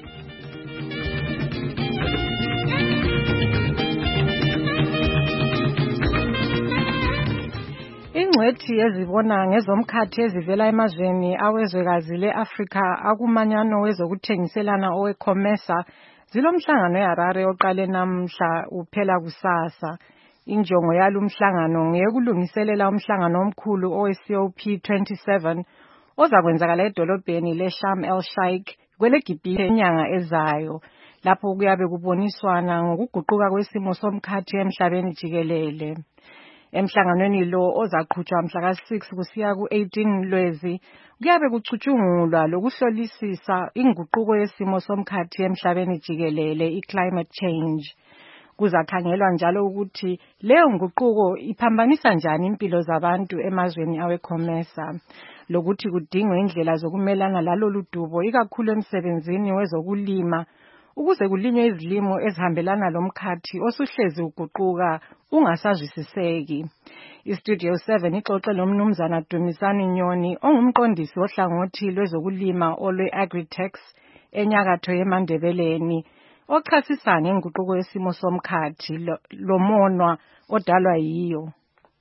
Ingcwethi ezibona ngezomkhathi ezivela emazweni awezwekazi le-Afrika akumanyano wezokuthengiselana oweCOMESA zilomhlangano eHarare oqale namhla uphela kusasa. Injongo yalumhlangano ngeyokulungiselela umhlangano omkhulu owe-C O P twenty-seven ozakwenzakala edolobheni leSharm el-Sheikh kweleGibhithe enyanga ezayo, lapho kuyabe kuboniswana ngokuguquka kwesimo somkhathi emhlabeni jikelele. Emhlanganweni lo ozaqhutshwa mhla ka six kusiya ku eighteen Lwezi kuyabe kucutshungulwa lokuhlolisisa inguquko yesimo somkhathi emhlabeni jikelele, i-climate change. Kuzakhangelwa njalo ukuthi leyo nguquko iphambanisa njani impilo zabantu emazweni aweCOMESA, lokuthi kudingwe indlela zokumelana lalolu dubo ikakhulu emsebenzini wezokulima ukuze kulinywe izilimo ezihambelana lomkhathi osuhlezi uguquka ungasazwisiseki. IStudio seven ixoxe lomnumzana Dumisani Nyoni ongumqondisi ohlangothi lwezokulima olwe-Agritex enyakatho yeMandebeleni ochasisa ngenguquko yesimo somkhathi lomonwa odalwa yiyo.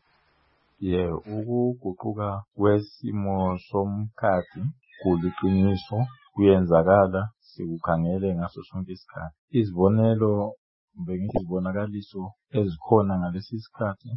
Ye ukuguquka kwesimo somkhathi kuliqiniso kuyenzakala sikukhangele ngaso sonke isikhathi. Izibonelo bengithi izibonakaliso ezikhona ngalesi sikhathi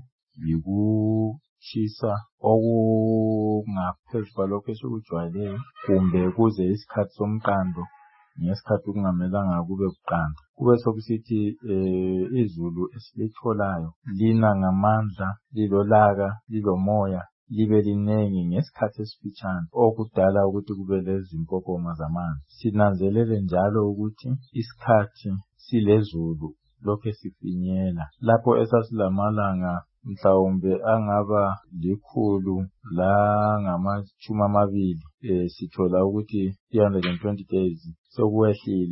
yikushisa okungaphezulu kwalokho esikujwayeleyo kumbe kuze isikhathi somqando ngesikhathi kungamelanga kube kuqanda. Kube sokusithi eh, izulu esilitholayo lina ngamandla, lilolaka, lilomoya, libe linengi ngesikhathi esifitshane okudala ukuthi kube lezimpophoma zamanzi. Sinanzelele njalo ukuthi isikhathi silezulu lokho sifinyela lapho esasilamalanga mhlawumbe angaba likhulu la ngamashumi amabili eh, sithola ukuthi three hundred twenty days sokwehlile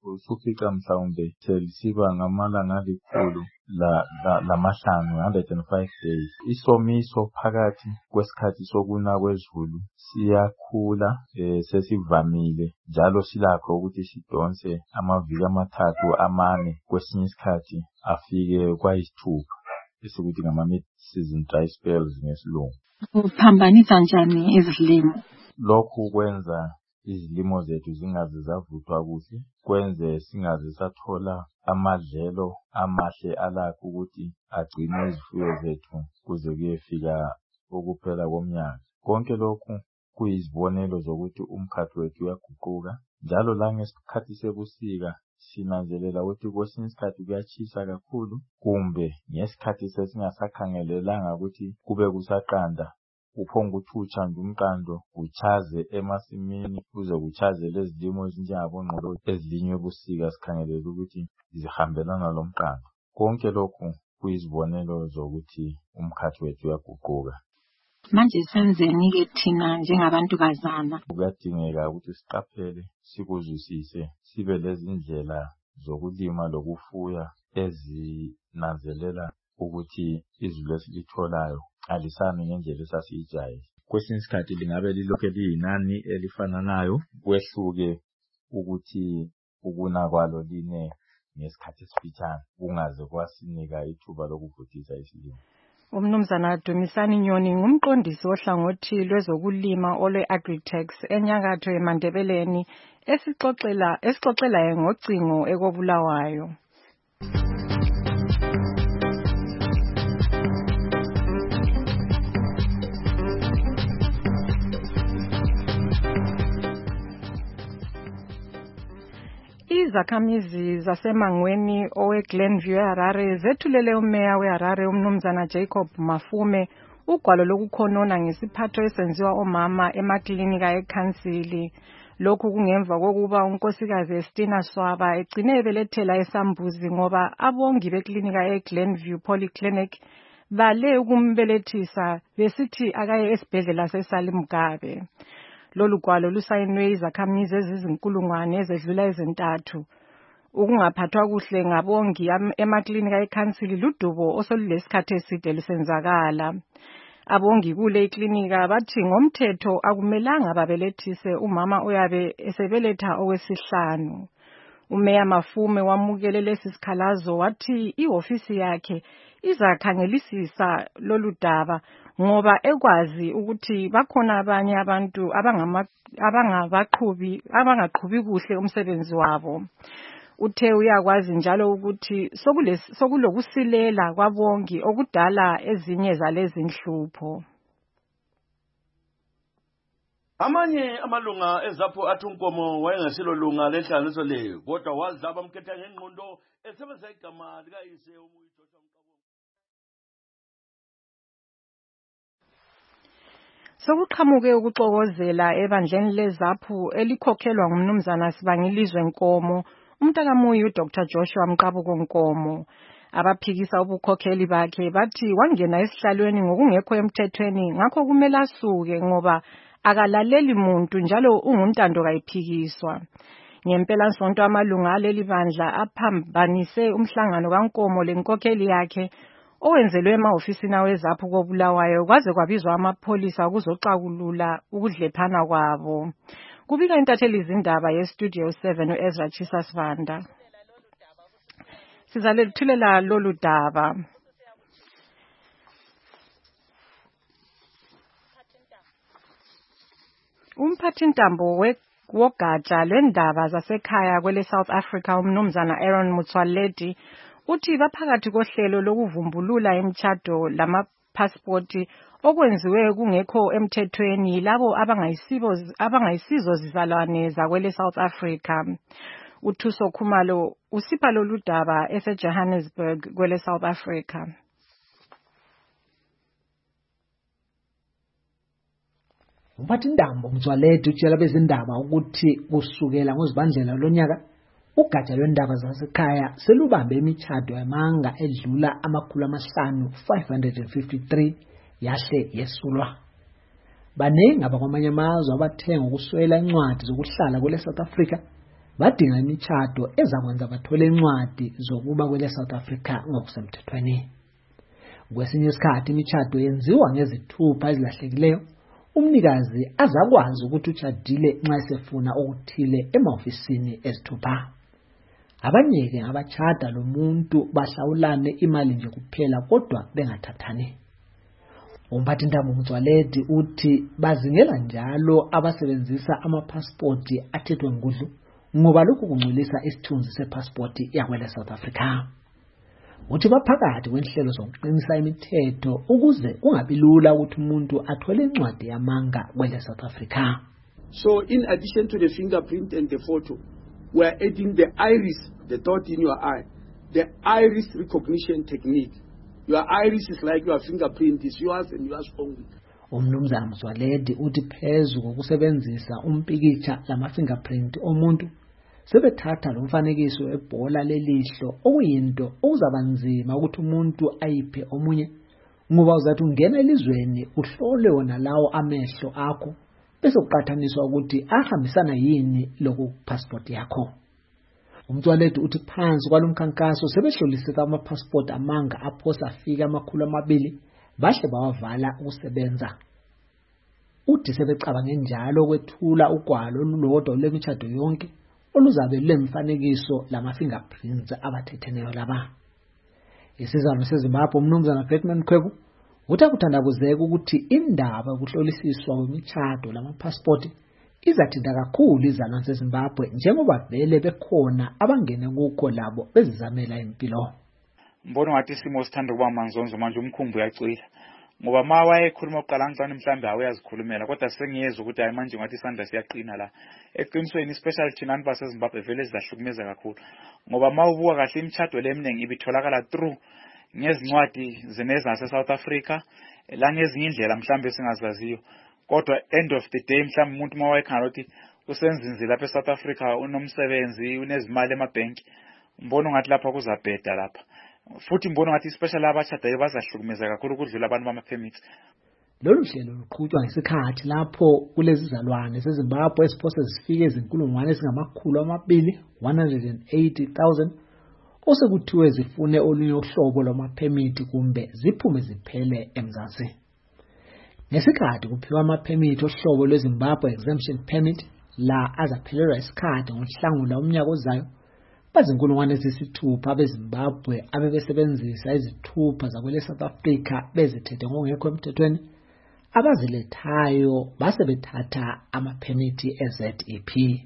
usufica mhlawumbe selisiba ngamalanga alikhulu la la lamahlanu one hundred five days. Isomiso phakathi kwesikhathi sokuna kwezulu siyakhula eh, sesivamile njalo silakho ukuthi sidonse amaviki amathathu amane kwesinye isikhathi afike kwayisithupha esikuthi ngama mid season dry spells ngesilungu. Uphambanisa njani izilimo? Lokhu kwenza izilimo zethu zingaze zavuthwa kuhle, kwenze singaze sathola amadlelo amahle alakho ukuthi agcine izifuyo zethu kuze kuyefika ukuphela komnyaka. Konke lokhu kuyizibonelo zokuthi umkhathi wethu uyaguquka. Njalo la ngesikhathi sebusika sinanzelela ukuthi kwesinye isikhathi kuyachisa kakhulu, kumbe ngesikhathi sesingasakhangelelanga ukuthi kube kusaqanda uphonga uthutsha nje umqando uchaze emasimini kuze kuchaze lezilimo ezinjengabongqolo ezilinywe ebusika sikhangelela ukuthi zihambelana lomqando. Konke lokhu kuyizibonelo zokuthi umkhathi wethu uyaguquka. Manje senzeni-ke thina njengabantu kazana? Kuyadingeka ukuthi siqaphele, sikuzwisise, sibe lezindlela zokulima lokufuya ezinanzelela ukuthi izulu esilitholayo alisani ngendlela esasiyijayele. Kwesinye isikhathi lingabe lilokhu liyinani elifananayo, kwehluke ukuthi ukuna kwalo line ngesikhathi esifitshane kungaze kwasinika ithuba lokuvuthisa isilimo. Umnumzana Dumisani Nyoni ngumqondisi ohlangothi lwezokulima olwe Agritex enyakatho eMandebeleni esixoxela esixoxela ngocingo ekobulawayo. Izakhamizi zasemangweni owe Glenview eHarare zethulele umeya weHarare umnumzana Jacob Mafume ugwalo lokukhonona ngesiphatho esenziwa omama emaklinika ekhansili. Lokhu kungemva kokuba unkosikazi Estina Swaba egcine ebelethela eSambuzi ngoba abongi beklinika eGlenview Polyclinic bale ukumbelethisa besithi akaye esibhedlela seSalimgabe. Lolu gwalo lusayinwe izakhamizi ezizinkulungwane ezedlula ezintathu. Ukungaphathwa kuhle ngabongi emaklinika ekhansili ludubo osolulesikhathi eside lusenzakala. Abongi kule iklinika bathi ngomthetho akumelanga babelethise umama oyabe esebeletha owesihlanu. Umeya Mafume wamukele lesi sikhalazo wathi ihofisi yakhe izakhangelisisa lolu daba ngoba ekwazi ukuthi bakhona abanye abantu abangama abangabaqhubi abangaqhubi kuhle umsebenzi wabo. Uthe uyakwazi njalo ukuthi sokulokusilela kwabongi okudala ezinye zalezi nhlupho. Amanye amalunga ezapho athi uNkomo wayengasilo lunga lenhlanganiso leyo kodwa wadla bamkhetha ngengqondo esebenzisa igama likayise umuyitshosha umqabo. Sokuqhamuke ukuxokozela ebandleni lezaphu elikhokhelwa ngumnumzana Sibangilizwe Nkomo, umntakamuyi uDr Joshua Mqabuko Nkomo. Abaphikisa ubukhokheli bakhe bathi wangena esihlalweni ngokungekho emthethweni ngakho kumele asuke ngoba akalaleli muntu njalo unguntando kayiphikiswa. Ngempela sonto amalunga aleli bandla aphambanise umhlangano kaNkomo lenkokheli yakhe owenzelwe emahofisini awezaphu kobulawayo kwaze kwabizwa amapholisa ukuzoxakulula ukudlephana kwabo. Kubika intatheli izindaba ye-Studio seven uEzra Chisasvanda. Sizalethulela lolu daba. Umphathintambo wogatsha lwendaba zasekhaya kwele South Africa umnumzana Aaron Motsoaledi uthi baphakathi kohlelo lokuvumbulula imtchado lamapasipoti okwenziwe kungekho emthethweni labo abangayisibo abangayisizo zizalwane zakwele South Africa. Uthuso Khumalo usipha lolu daba eseJohannesburg kwele South Africa. Umphathintambo Motsoaledi utshela bezindaba ukuthi kusukela ngozibandlela lonyaka ugatsha lwendaba zasekhaya selubambe imithado yamanga edlula amakhulu amahlanu five hundred fifty-three yahle yesulwa. Baningi abakwamanye amazwe abathenga ukuswela incwadi zokuhlala kwele South Africa badinga imitshato ezakwenza bathole incwadi zokuba kwele South Africa ngokusemthethweni. Kwesinye isikhathi imitshato yenziwa ngezithupha ezilahlekileyo, umnikazi azakwazi ukuthi utshadile nxa esefuna okuthile emahofisini ezithupha. Abanye-ke abachada lo muntu bahlawulane imali nje kuphela kodwa bengathathani. Umphathintambo Motsoaledi uthi bazingela njalo abasebenzisa amapasipoti athethwe ngudlu ngoba lokhu kungcolisa isithunzi sepasipoti yakwele South Africa. Uthi baphakathi kwenhlelo zokuqinisa imithetho ukuze kungabi lula ukuthi umuntu athole incwadi yamanga kwele South Africa. So in addition to the fingerprint and the photo, we are adding the iris, the dot in your eye, the iris recognition technique. Your iris is like your fingerprint, is yours and yours only. Umnumzana Motsoaledi uthi phezu kokusebenzisa umpikitsha lama fingerprint omuntu, sebethatha lo mfanekiso ebhola lelihlo okuyinto okuzabanzima ukuthi umuntu ayiphe omunye, ngoba uzathi ungena elizweni uhlole wona lawo amehlo akho bese kuqhathaniswa ukuthi ahambisana yini lokhu passport yakho. Umtsoaledi uthi phansi kwalomkhankaso sebehlolisisa ama-passport amanga aphosa afika amakhulu amabili bahle bawavala ukusebenza. Uthi sebecabange njalo kwethula ugwalo olulodwa lwemitshato yonke oluzabe lemfanekiso lama-fingerprints abathetheneyo laba. Isizwana seZimbabwe umnumzana Gretman Khwebu uthi akuthandabuzeka ukuthi indaba yokuhlolisiswa kwemitshato lama-passport izathinta kakhulu izalwane zeZimbabwe njengoba vele bekhona abangene kukho labo bezizamela impilo. Mbona ngathi isimo sithanda ukuba manzonzo manje umkhumbu uyacwila. Ngoba ma wayekhuluma uqala ngicane mhlambe awuyazikhulumela kodwa sengiyeza ukuthi hayi manje ngathi isandla siyaqina la. Eqinisweni especially thina abantu baseZimbabwe vele sizahlukumeza kakhulu. Ngoba ma ubuka kahle imitshato leminingi ibitholakala through ngezincwadi zeneza se-South Africa la ngezinye indlela mhlambe singazaziyo. Kodwa end of the day mhlambe umuntu ma wayekhangela ukuthi usenzinzile lapha eSouth Africa unomsebenzi unezimali emabhenki, mbona ngathi lapha kuzabheda lapha. Futhi mbona ngathi especially abachadayo bazahlukumeza kakhulu ukudlula abantu bama-permits. Lolu hlelo luqhutshwa ngesikhathi lapho kulezi zalwane zeZimbabwe esiphose zifike izinkulungwane ezingamakhulu amabili one hundred eighty thousand osekuthiwe zifune olunye uhlobo lwama-permit kumbe ziphume ziphele eMzansi. Ngesikhathi kuphiwa ama-permit ohlobo lweZimbabwe exemption permit la azaphelelwa isikhathi ngohlangula umnyaka ozayo, bazinkulungwane ezisithupha abeZimbabwe abebesebenzisa izithupha zakwele South Africa bezithethe ngokungekho emthethweni abazilethayo base bethatha ama-permit e-Z E P.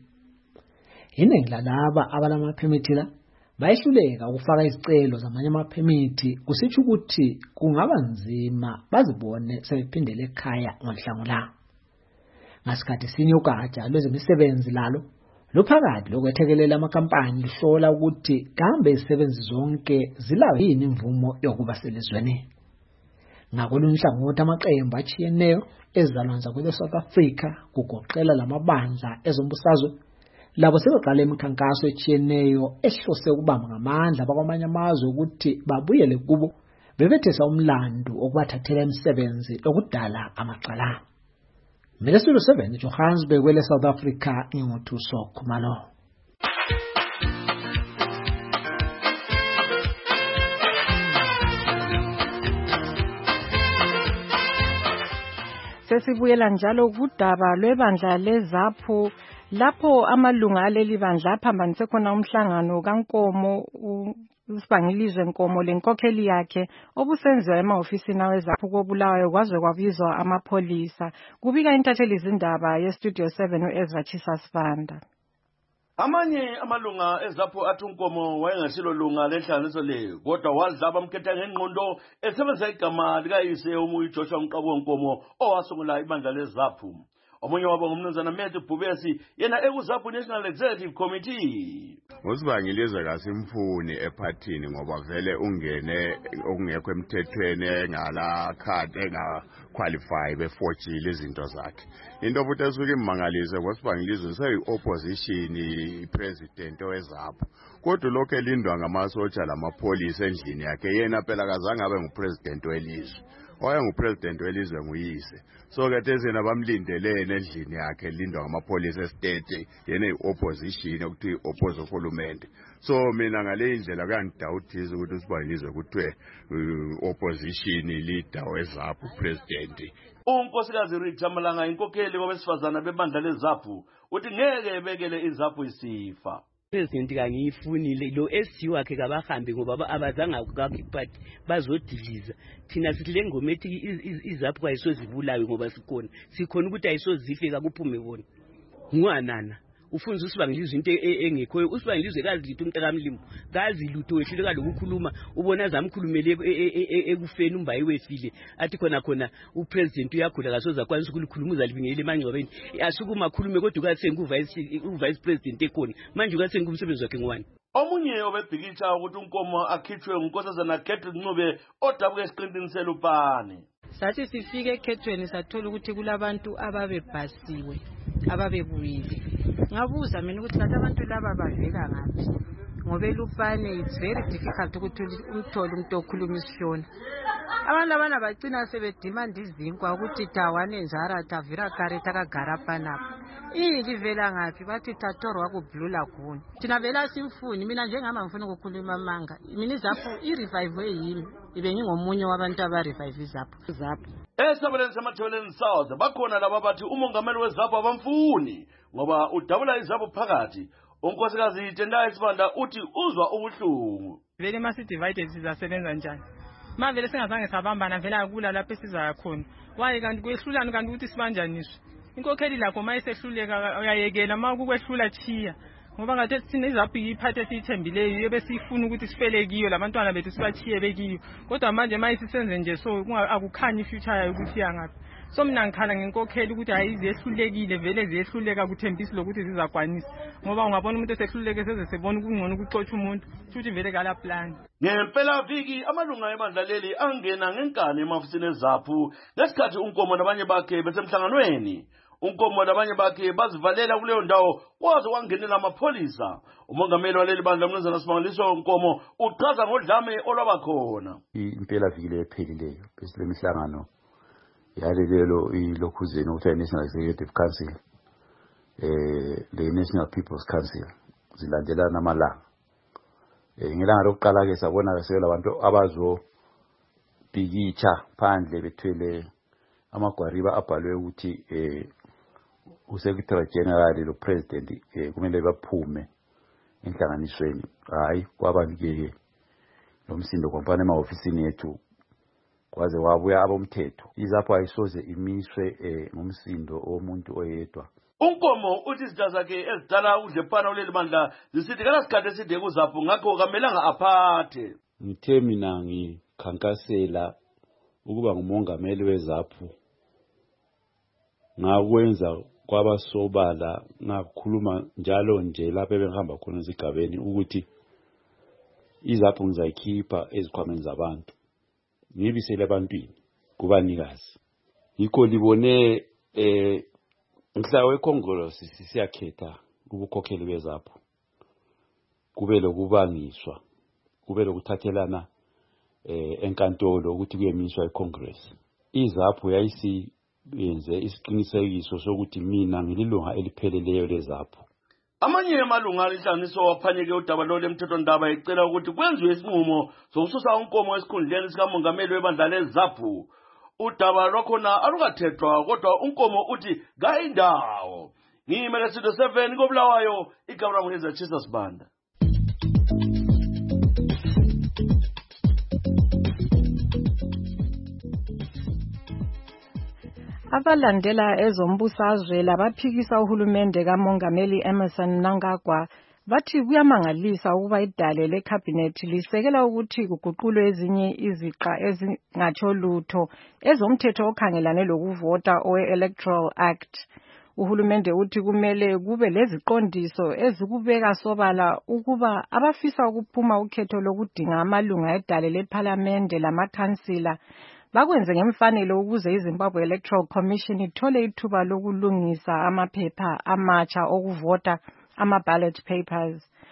Iningi lalaba abalama-permit la bayehluleka ukufaka izicelo zamanye ama-permit kusitsho ukuthi kungaba nzima bazibone sebephindele ekhaya ngohlangula. Ngasikhathi sinye ugatsha lwezemisebenzi lalo luphakathi lokwethekelela amakampani luhlola ukuthi kambe izisebenzi zonke zilayo yini imvumo yokuba selizweni. Ngakolunye uhlangothi amaqembu achiyeneyo ezizalwane zakwele South Africa kugoqela lamabandla ezombusazwe labo sebeqala imikhankaso echiyeneyo ehlose ukubamba ngamandla bakwamanye amazwe ukuthi babuyele kubo bebethesa umlando okubathathela imisebenzi okudala amaqala. Mina Studio seven Johannesburg kwele South Africa inguthuso Khumalo. Sesibuyela njalo kudaba lwebandla leZAPU lapho amalunga aleli bandla aphambanise khona umhlangano kaNkomo usibangilizwe Nkomo lenkokheli yakhe obusenziwa emahofisini aweZAPU kobulawayo kwaze kwabizwa amapholisa. Kubika intatheli izindaba yeStudio seven uEzra Chisasibanda. Amanye amalunga eZAPU athi uNkomo wayengasilo lunga lenhlanganiso leyo kodwa wadlaba umkhetha ngengqondo esebenzisa igama likayise uMuyi Joshua Mqabu Nkomo owasungula ibandla leZAPU. Omunye wabo ngumnumzana Matthew Bhubesi yena ekuZAPU National Executive Committee. Usibangileza kasimfuni ephathini ngoba vele ungene okungekho emthethweni engala card enga qualify beforgile izinto zakhe. Into futhi esuke imangalise ngosibangilizwe seyi opposition ipresident weZAPU. Kodwa lokho elindwa ngamasotsha lamapolice endlini yakhe yena phela kazange abe ngupresident welizwe. owayengupresident welizwe nguyise. So khathesi yena bamlindelene endlini yakhe lindwa ngamapholisa estate yena i-opposition okuthi i-oppose uhulumende. So mina ngale indlela kuyangidawuthiza ukuthi usibanyizwe kuthiwe opposition leader weZAPU president. uNkosikazi Rita Malanga inkokheli kwabesifazana bebandla leZAPU uthi ngeke ebekele iZAPU isifa. President kangiyifunile lo S G wakhe kabahambe ngoba abazanga kakiphat bazodiliza thina sithi lengoma ethi iZAPU ayisozibulawe ngoba sikhona sikhona ukuthi ayisozife kakuphume bona ngwanana ufunza usibangilizwe into engekho usibangilizwe kazi lithu umntakamlimo kazi lutho wehluleka lokukhuluma ubona zamkhulumele ekufeni umbayi wefile athi khona khona upresident uyagula kasoza kwanisa ukulikhuluma uzalibingelele emangcwabeni asukuma khulume kodwa ukathenga uvice uvice president ekhona manje ukathenga umsebenzi wakhe ngwani. Omunye obebhikitsha ukuthi unkomo akhitshwe ngunkosazana Catherine Ncube odabuka esiqintini selupane. Sathi sifike ekhethweni sathola ukuthi kulabantu ababebhasiwe ababebuyile. Ngabuza mina ukuthi kanti abantu laba bavela ngaphi ngoba elupane it's very difficult ukuthi umthole umuntu okhuluma isishona. Abantu abana bagcina sebedimanda izinkwa ukuthi tawane njara tavira kareta kagara panapha. Ilivela ngaphi bathi tatoro wakubhlula khona. Thina vela simfuni mina njengama ngifuna ukukhuluma manga. Mina iZAPU i-revive yimi ibe ngingomunye wabantu aba-revive iZAPU. ZAPU. Esabeleni semathebeleni South bakhona laba bathi umongameli weZAPU abamfuni ngoba udabula iZAPU phakathi. Unkosikazi Tendai Sibanda uthi uzwa ubuhlungu. Vele masi divided sizasebenza njani? Ma vele singazange sabambana vele akula lapho esiza khona. Waye kanti kwehlulana kanti ukuthi sibanjaniswe. Inkokheli lakho mayisehluleka uyayekela ma ukwehlula chiya. Ngoba ngathi sithina iZAPU iphathe sithembileyo yebe sifuna ukuthi sifele kiyo labantwana bethu sibachiye bekiyo. Kodwa manje mayisisenze nje so akukhanyi future yayo ukuthi yangapi. So mina ngikhala ngenkokheli ukuthi ayizehlulekile vele ziyehluleka kuthembisi lokuthi zizakwanisa ngoba ungabona umuntu esehluleke seze sebona ukungcono ukuxoxa umuntu futhi vele kala plan. Ngempela viki amalunga ebandla leli angena ngenkani emafisini eZAPU ngesikhathi unkomo nabanye bakhe besemhlanganweni. Unkomo nabanye bakhe bazivalela kuleyo ndawo kwaze wangenela amapholisa. Umongameli waleli bandla uMnumzana Simangaliso Nkomo uchaza ngodlame olwabakhona. Impela viki lephelileyo bese lemihlangano yalelo ilokhuzeni ukuthi i-National Executive Council eh le National People's Council zilandelana amalanga. Eh ngelanga lokuqala ke sabona ke sele abantu abazo bhikitsha phandle bethwele amagwariba abhalwe ukuthi eh uSecretary General lo President eh kumele baphume enhlanganisweni. Hayi kwabanike lomsindo kompane ema-ofisini yethu kwaze wabuya abomthetho. iZAPU ayisoze imiswe eh ngomsindo omuntu oyedwa. Unkomo uthi izitha zakhe ezidala udlepana kuleli bandla zisithi kalasikhathi eside kuZAPU ngakho kamelanga aphathe. Ngithe mina ngikhankasela ukuba ngumongameli weZAPU ngakwenza kwabasobala ngakhuluma njalo nje lapho ebengihamba khona esigabeni ukuthi iZAPU ngizayikhipha ezikhwameni zabantu ngibisele abantwini kubanikazi. Yikho libone eh mhla weCongress sisiyakhetha ubukhokheli beZAPU kube lokubangiswa kube lokuthathelana eh enkantolo ukuthi kuyemiswa iCongress. iZAPU yayisi yenze isiqinisekiso sokuthi mina ngililunga elipheleleyo leZAPU. Amanye amalunga alihlanganiso waphanyeke udaba lo lemthethondaba ecela ukuthi kwenziwe isinqumo sokususa unkomo esikhundleni sikamongameli webandla leZAPU. Udaba lwakhona alukathethwa kodwa unkomo uthi kayindawo. Ngimele Studio seven koBulawayo igabula ngeza Chisa Sibanda. Abalandela ezombusazwe labaphikisa uhulumende kamongameli Emmerson Mnangagwa bathi kuyamangalisa ukuba idale lecabinet lisekela ukuthi kuguqulwe ezinye iziqa ezingatsho lutho ezomthetho okhangelane lokuvota owe-Electoral Act. Uhulumende uthi kumele kube leziqondiso ezikubeka sobala ukuba abafisa ukuphuma ukhetho lokudinga amalunga edale lephalamende lamakhansila bakwenze ngemfanelo ukuze iZimbabwe Electoral Commission ithole ithuba lokulungisa amaphepha amatsha okuvota ama-ballot papers.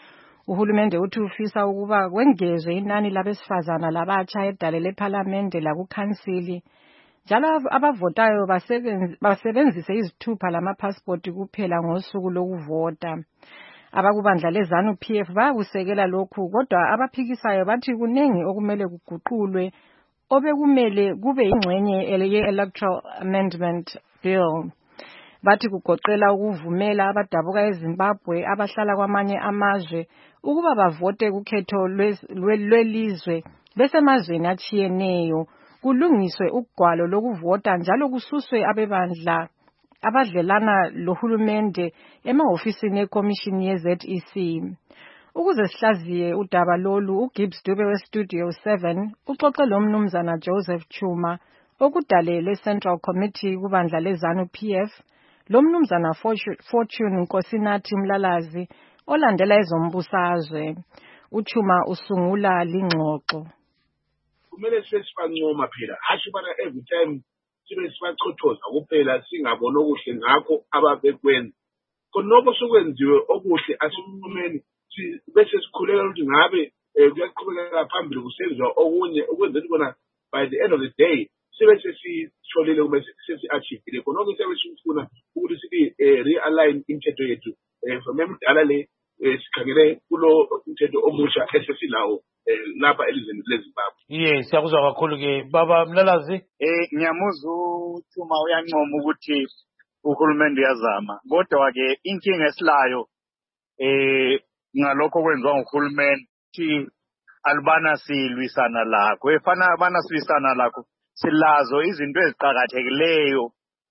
Uhulumende uthi ufisa ukuba kwengezwe inani labesifazana labatsha edale lephalamende lakukhansili. Njalo abavotayo basebenzise izithupha lamapassport kuphela ngosuku lokuvota. Abakubandla leZANU P F bayakusekela lokhu, kodwa abaphikisayo bathi kunengi okumele kuguqulwe obekumele kube ingxenye ye-Electoral Amendment Bill. Bathi kugoqela ukuvumela abadabuka eZimbabwe abahlala kwamanye amazwe ukuba bavote kukhetho lwelizwe besemazweni atshiyeneyo, kulungiswe ugwalo lokuvota njalo kususwe abebandla abadlelana lohulumende emahofisini ekomishini ye-Z E C. Ukuze sihlaziye udaba lolu, uGibbs Dube weStudio seven uxoxe lo mnumzana Joseph Chuma okudale le-Central Committee kubandla leZANU P F, lo mnumzana Fortune Nkosinathi Mlalazi olandela ezombusazwe. Uchuma usungula lingxoxo. Kumele sibe sibancoma phela, hashi bana every time sibe sibachothoza kuphela singabona okuhle ngakho ababekwenza. Konoko sokwenziwe okuhle asiphumeni bese sikhulela ukuthi ngabe kuyaqhubeka phambili kusenziwa okunye ukwenzela bona by the end of the day sibe sesitholile kube sesi-achievile. Konoko sibe sifuna ukuthi sibe realign imithetho yethu from emidala le sikhangele kulo umthetho omusha esesilawo lapha elizweni leZimbabwe. Yes, siyakuzwa kakhulu ke baba Mlalazi. Eh ngiyamuzwa uThuma uyancoma ukuthi uhulumende uyazama, kodwa ke inkinga esilayo eh ngalokho kwenziwa nguhulumende thi alibana silwisana lakho efana abana silwisana lakho silazo izinto eziqhakathekileyo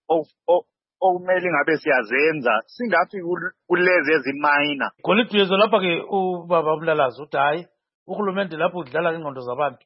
okumele ngabe siyazenza singafi kulezi ezimayina. Golidwezo lapha ke ubaba Mlalazi uthi hayi uhulumende lapho udlala ingqondo zabantu.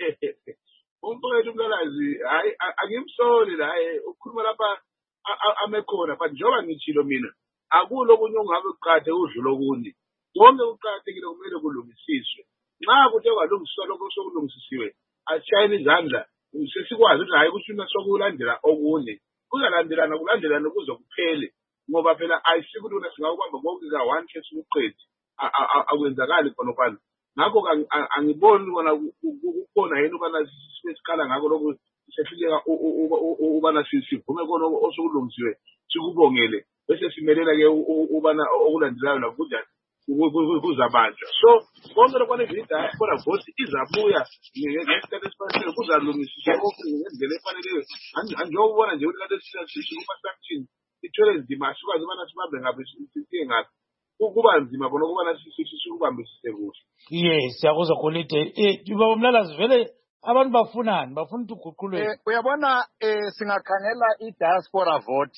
Umfowethu uMlalazi hayi angimsoli la ukhuluma lapha amekhona, but njengoba ngitshilo mina akulo kunye ongabe uqhathe udlulo kunye. Konke uqhathekile kumele kulungisiswe. Nxa kuthe kwalungiswa lokho sokulungisisiwe ashayine izandla sesikwazi ukuthi hayi kushuna sokulandela okunye. Kuzalandelana kulandelana kuze kuphele ngoba phela ayisikuthi una singakubamba konke ka one case uqedwe akwenzakali khona phana. Ngakho angiboni bona kukhona yini ubana sisikhala ngako lokho sehluleka ubana sivume khona osokulungisiwe sikubongele bese simelela ke ubana okulandelayo la kunjani kuzabanjwa. So konke lokwane diaspora vote izabuya ngesikhathi esifanele kuzalungisiswa ngendlela efaneleyo. Anjengobona nje ukuthi kade sisukuma sanction ithole nzima sikwazi ubana sibambe ngabe sithe ngabe kuba nzima bona ukubana sisubambisise kuhle. Yes, siyakuzwa Golide. Eh baba Mlalazi vele abantu bafunani bafuna ukuthi uguqulwe. Eh uyabona eh singakhangela i-diaspora vote.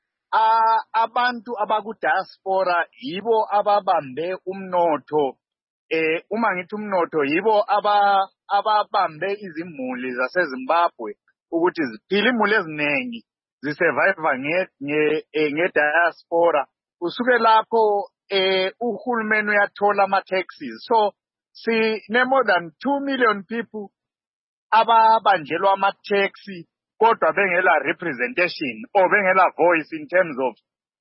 Ah abantu abaku diaspora yibo ababambe umnotho. Eh uma ngithi umnotho yibo aba ababambe izimuli zaseZimbabwe ukuthi ziphile imuli eziningi zisurvive nge nge diaspora. Usuke lapho eh uhulumeni uyathola ama taxes. So si ne more than two million people ababanjelwa ama taxi kodwa bengela representation or bengela voice in terms of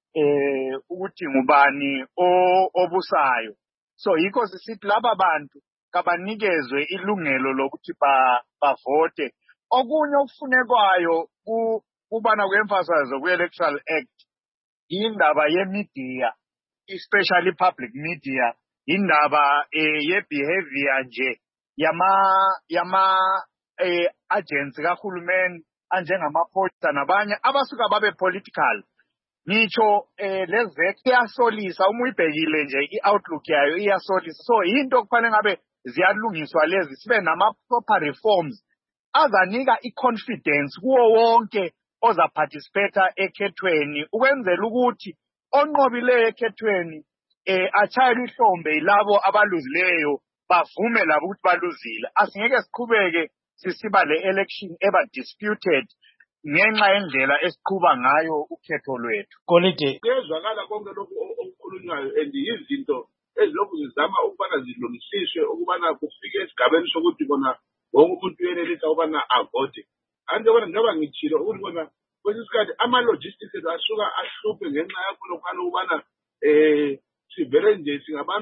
eh ukuthi ngubani obusayo. So yikho sisithi laba bantu kabanikezwe ilungelo lokuthi ba bavote. Okunye okufunekwayo kubana kweemfazwe ku Electoral Act indaba ye media, especially public media, indaba eh ye behavior nje yama yama eh agents kahulumeni anjengamaphoyisa nabanye abasuka babe political. Ngisho eh lezek iyasolisa uma uyibhekile nje i-outlook yayo iyasolisa. So into kufanele ngabe ziyalungiswa lezi sibe nama proper reforms azanika i-confidence kuwo wonke oza participate ekhethweni ukwenzela ukuthi onqobileyo ekhethweni eh achayela ihlombe yilabo abaluzileyo bavume labo ukuthi baluzile. Asingeke siqhubeke sisiba le election eba disputed ngenxa yendlela esiqhuba ngayo ukhetho lwethu. Golide kuyezwakala konke lokho okukhulunywayo and izinto ezilokhu zizama ukubana zilungisiswe ukubana kufike esigabeni sokuthi bona wonke umuntu uyenelisa ukubana avote. Ande bona njengoba ngitshilo ukuthi bona kwesikhathi ama logistics asuka ahluphe ngenxa yakho lokho ukubana eh sivele nje singabantu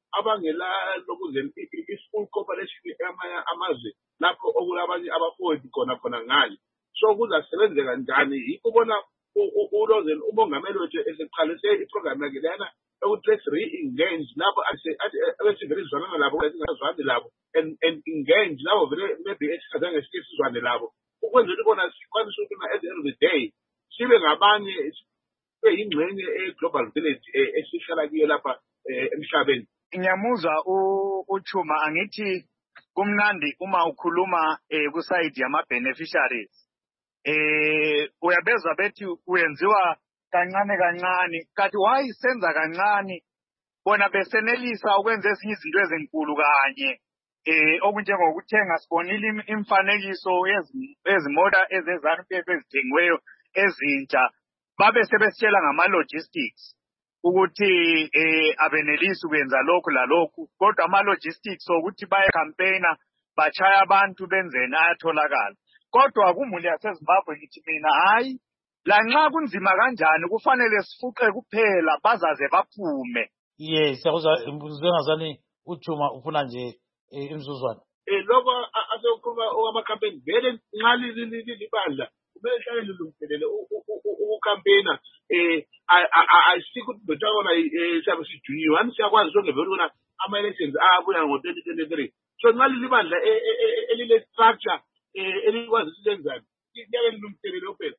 abangela lokuze i-full cooperation amazwe lapho okulabanye abafowethu khona khona ngale. So kuzasebenza kanjani yikho ubona uLozeni umongameli wethu eseqalise iprogram yakhe lana ukuthi let's re-engage labo abesivele sizwana labo esingazwani labo and engage labo vele maybe esingazange sike sizwane labo ukwenzela ukuthi bona sikwanise ukuthi at the end of the day sibe ngabanye eyingxenye e-global village esihlala kuyo lapha emhlabeni. Ngiyamuzwa uChuma angithi kumnandi uma ukhuluma kuside yama-beneficiaries. Eh uyabezwa bethi uyenziwa kancane kancane kanti why senza kancane bona besenelisa ukwenza ezinye izinto ezinkulu kanye eh okunjengokuthenga sibonile imfanekiso ezimoda ezezanu P F ezithengiweyo ezintsha babe sebesitshela ngama logistics ukuthi eh abenelisi ukwenza lokho lalokhu kodwa ama logistics ukuthi baye campaigner bachaya abantu benzeni ayatholakala. Kodwa kumuli yaseZimbabwe ngithi mina hayi la nxa kunzima kanjani kufanele sifuqe kuphela bazaze baphume. Yes siyakuzwa ngazani uChuma ufuna nje imzuzwana. Eh lokho asokhuluma okwama campaign vele nxa libandla kumele hlale lilungiselele ukucampaigna eh ayisiko ukuthi bethakona siyabe sijuniwe ani siyakwazi sonke vele ukuna ama elections abuya ngo twenty twenty-three. So nxa libandla elile structure elikwazi ukulenzani iyake lilungiselele ophela.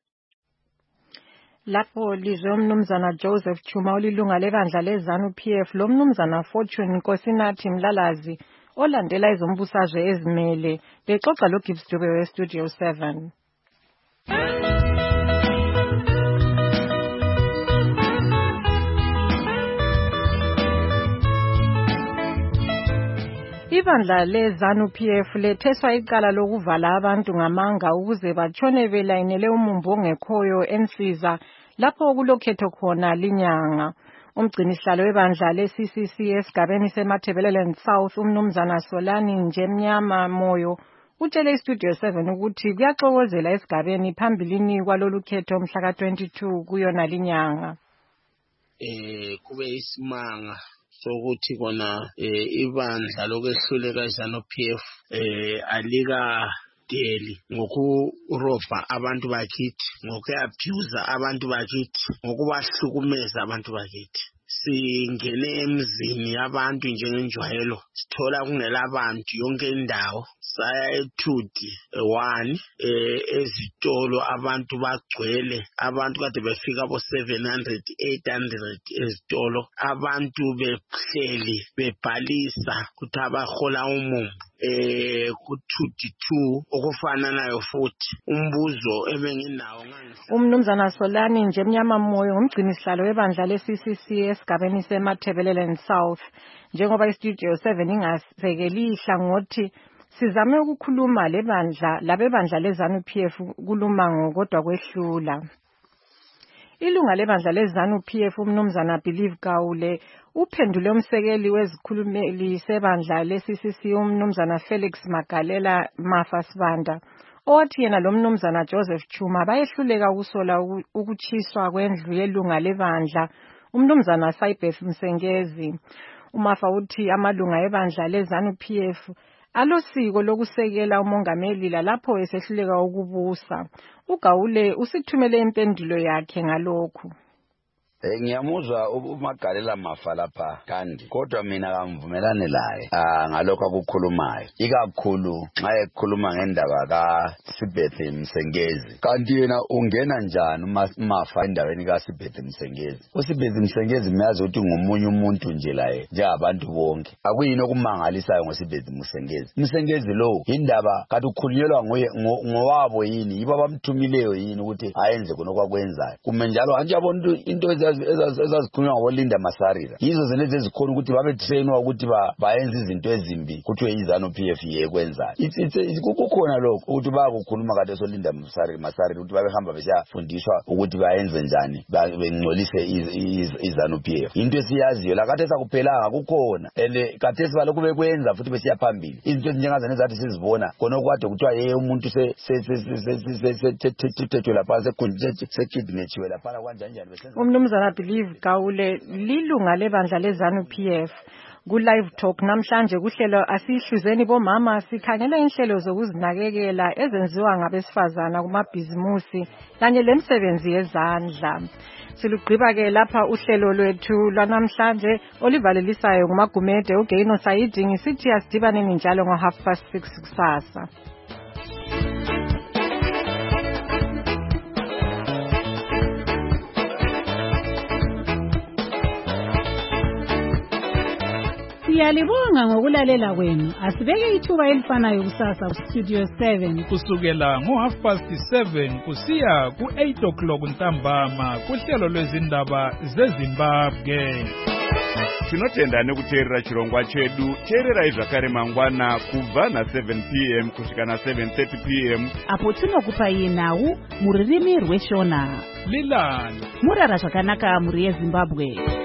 Lapho lizwe umnumzana Joseph Chuma olilunga lebandla leZanu P F lo mnumzana Fortune Nkosinathi Mlalazi olandela izombusazwe ezimele bexoxa lo Gibbs Dube we Studio seven. Ibandla leZanu P F letheswa icala lokuvala abantu ngamanga ukuze batshone belayinele umumbu ongekhoyo ensiza lapho kulokhetho khona linyanga. Umgcinisihlalo webandla le-C C C esigabeni seMatabeleland South umnumzana Solani Njemnyama Moyo utshele iStudio seven ukuthi kuyaxokozela esigabeni phambilini kwalolu khetho mhla ka twenty-two kuyona linyanga. Eh kube isimanga sokuthi kona ibandla lokwehluleka iZanu P F eh alika deli ngokurobha abantu bakithi ngokuabuse abantu bakithi ngokubahlukumeza abantu bakithi. Singene emzini yabantu njengenjwayelo sithola kungelabantu yonke indawo saya ethuti one ezitolo abantu bagcwele abantu kade befika bo seven hundred eight hundred ezitolo abantu behleli bebhalisa ukuthi abahola umumbu eh ku twenty-two okufana nayo futhi umbuzo ebenginawo ngani umnumzana Solani Njemnyama Moyo ngumgcinisihlalo webandla le-C C C esigabeni seMatabeleland South njengoba iStudio seven ingasekeli ihlangothi sizame ukukhuluma lebandla labebandla leZanu P F kulumango kodwa kwehlula. Ilunga lebandla leZanu P F umnumzana Believe Kaule uphendule umsekeli wezikhulumeli sebandla le-C C C umnumzana Felix Magalela Mafasibanda owathi yena lo mnumzana Joseph Chuma bayehluleka ukusola ukuchiswa kwendlu yelunga lebandla umnumzana Saibeth Msengezi. Umafa uthi amalunga ebandla leZanu P F alosiko lokusekela umongameli lapho esehluleka ukubusa. uGawule usithumele impendulo yakhe ngalokho. Ngiyamuzwa uMagalela Mafa lapha kandi kodwa mina kamvumelane laye ngalokho akukhulumayo ikakhulu nxa ekhuluma ngendaba kaSibeth Msengezi kanti yena ungena njani uMafa endaweni kaSibeth Msengezi. uSibeth Msengezi miyazi ukuthi ngomunye umuntu nje laye njengabantu bonke akuyini okumangalisayo ngoSibeth Msengezi. Msengezi lo indaba kade ukhulunyelwa nguye ngowabo yini yibo abamthumileyo yini ukuthi ayenze konke akwenzayo kume njalo anje abontu into ezazikhulunywa ngoLinda Masarira yizo zeneze ezikhona ukuthi babe trainwa ukuthi bayenze izinto ezimbi kuthiwe iZanu P F yekwenzayo. Kukhona lokho ukuthi bayakukhuluma kade soLinda Masarira ukuthi babehamba besiyafundiswa ukuthi bayenze njani bengcolise iZanu P F. Into esiyaziyo la kade sakuphelanga kukhona and kade sibalokhu bekwenza futhi besiya phambili izinto ezinjengazane zathi sizibona khona okwade kuthiwa yeye umuntu se sethethwe lapha sekidnethiwe lapha kanjani njani. Umnumzana Believe Kaule lilunga lebandla leZanu P F ku-Live Talk namhlanje kuhlelo asihluzeni bomama sikhangela inhlelo zokuzinakekela ezenziwa ngabesifazana kumabhizimusi kanye lemisebenzi yezandla. Silugqiba-ke lapha uhlelo lwethu lwanamhlanje olivalelisayo ngumagumede uGaino Saidi ngisithi asidibaneni njalo ngo half past six kusasa. Siyalibonga ngokulalela kwenu. Asibeke ithuba elifanayo kusasa ku-Studio seven. Kusukela ngo half past seven kusiya ku-eight o'clock ntambama kuhlelo lwezindaba zeZimbabwe. Tinotenda nekuteerera chirongwa chedu. Teererai zvakare mangwana kubva na seven p m kusvika na seven thirty p m apo tinokupai nhau muririmi rweshona. Lilani murara zvakanaka muri yeZimbabwe.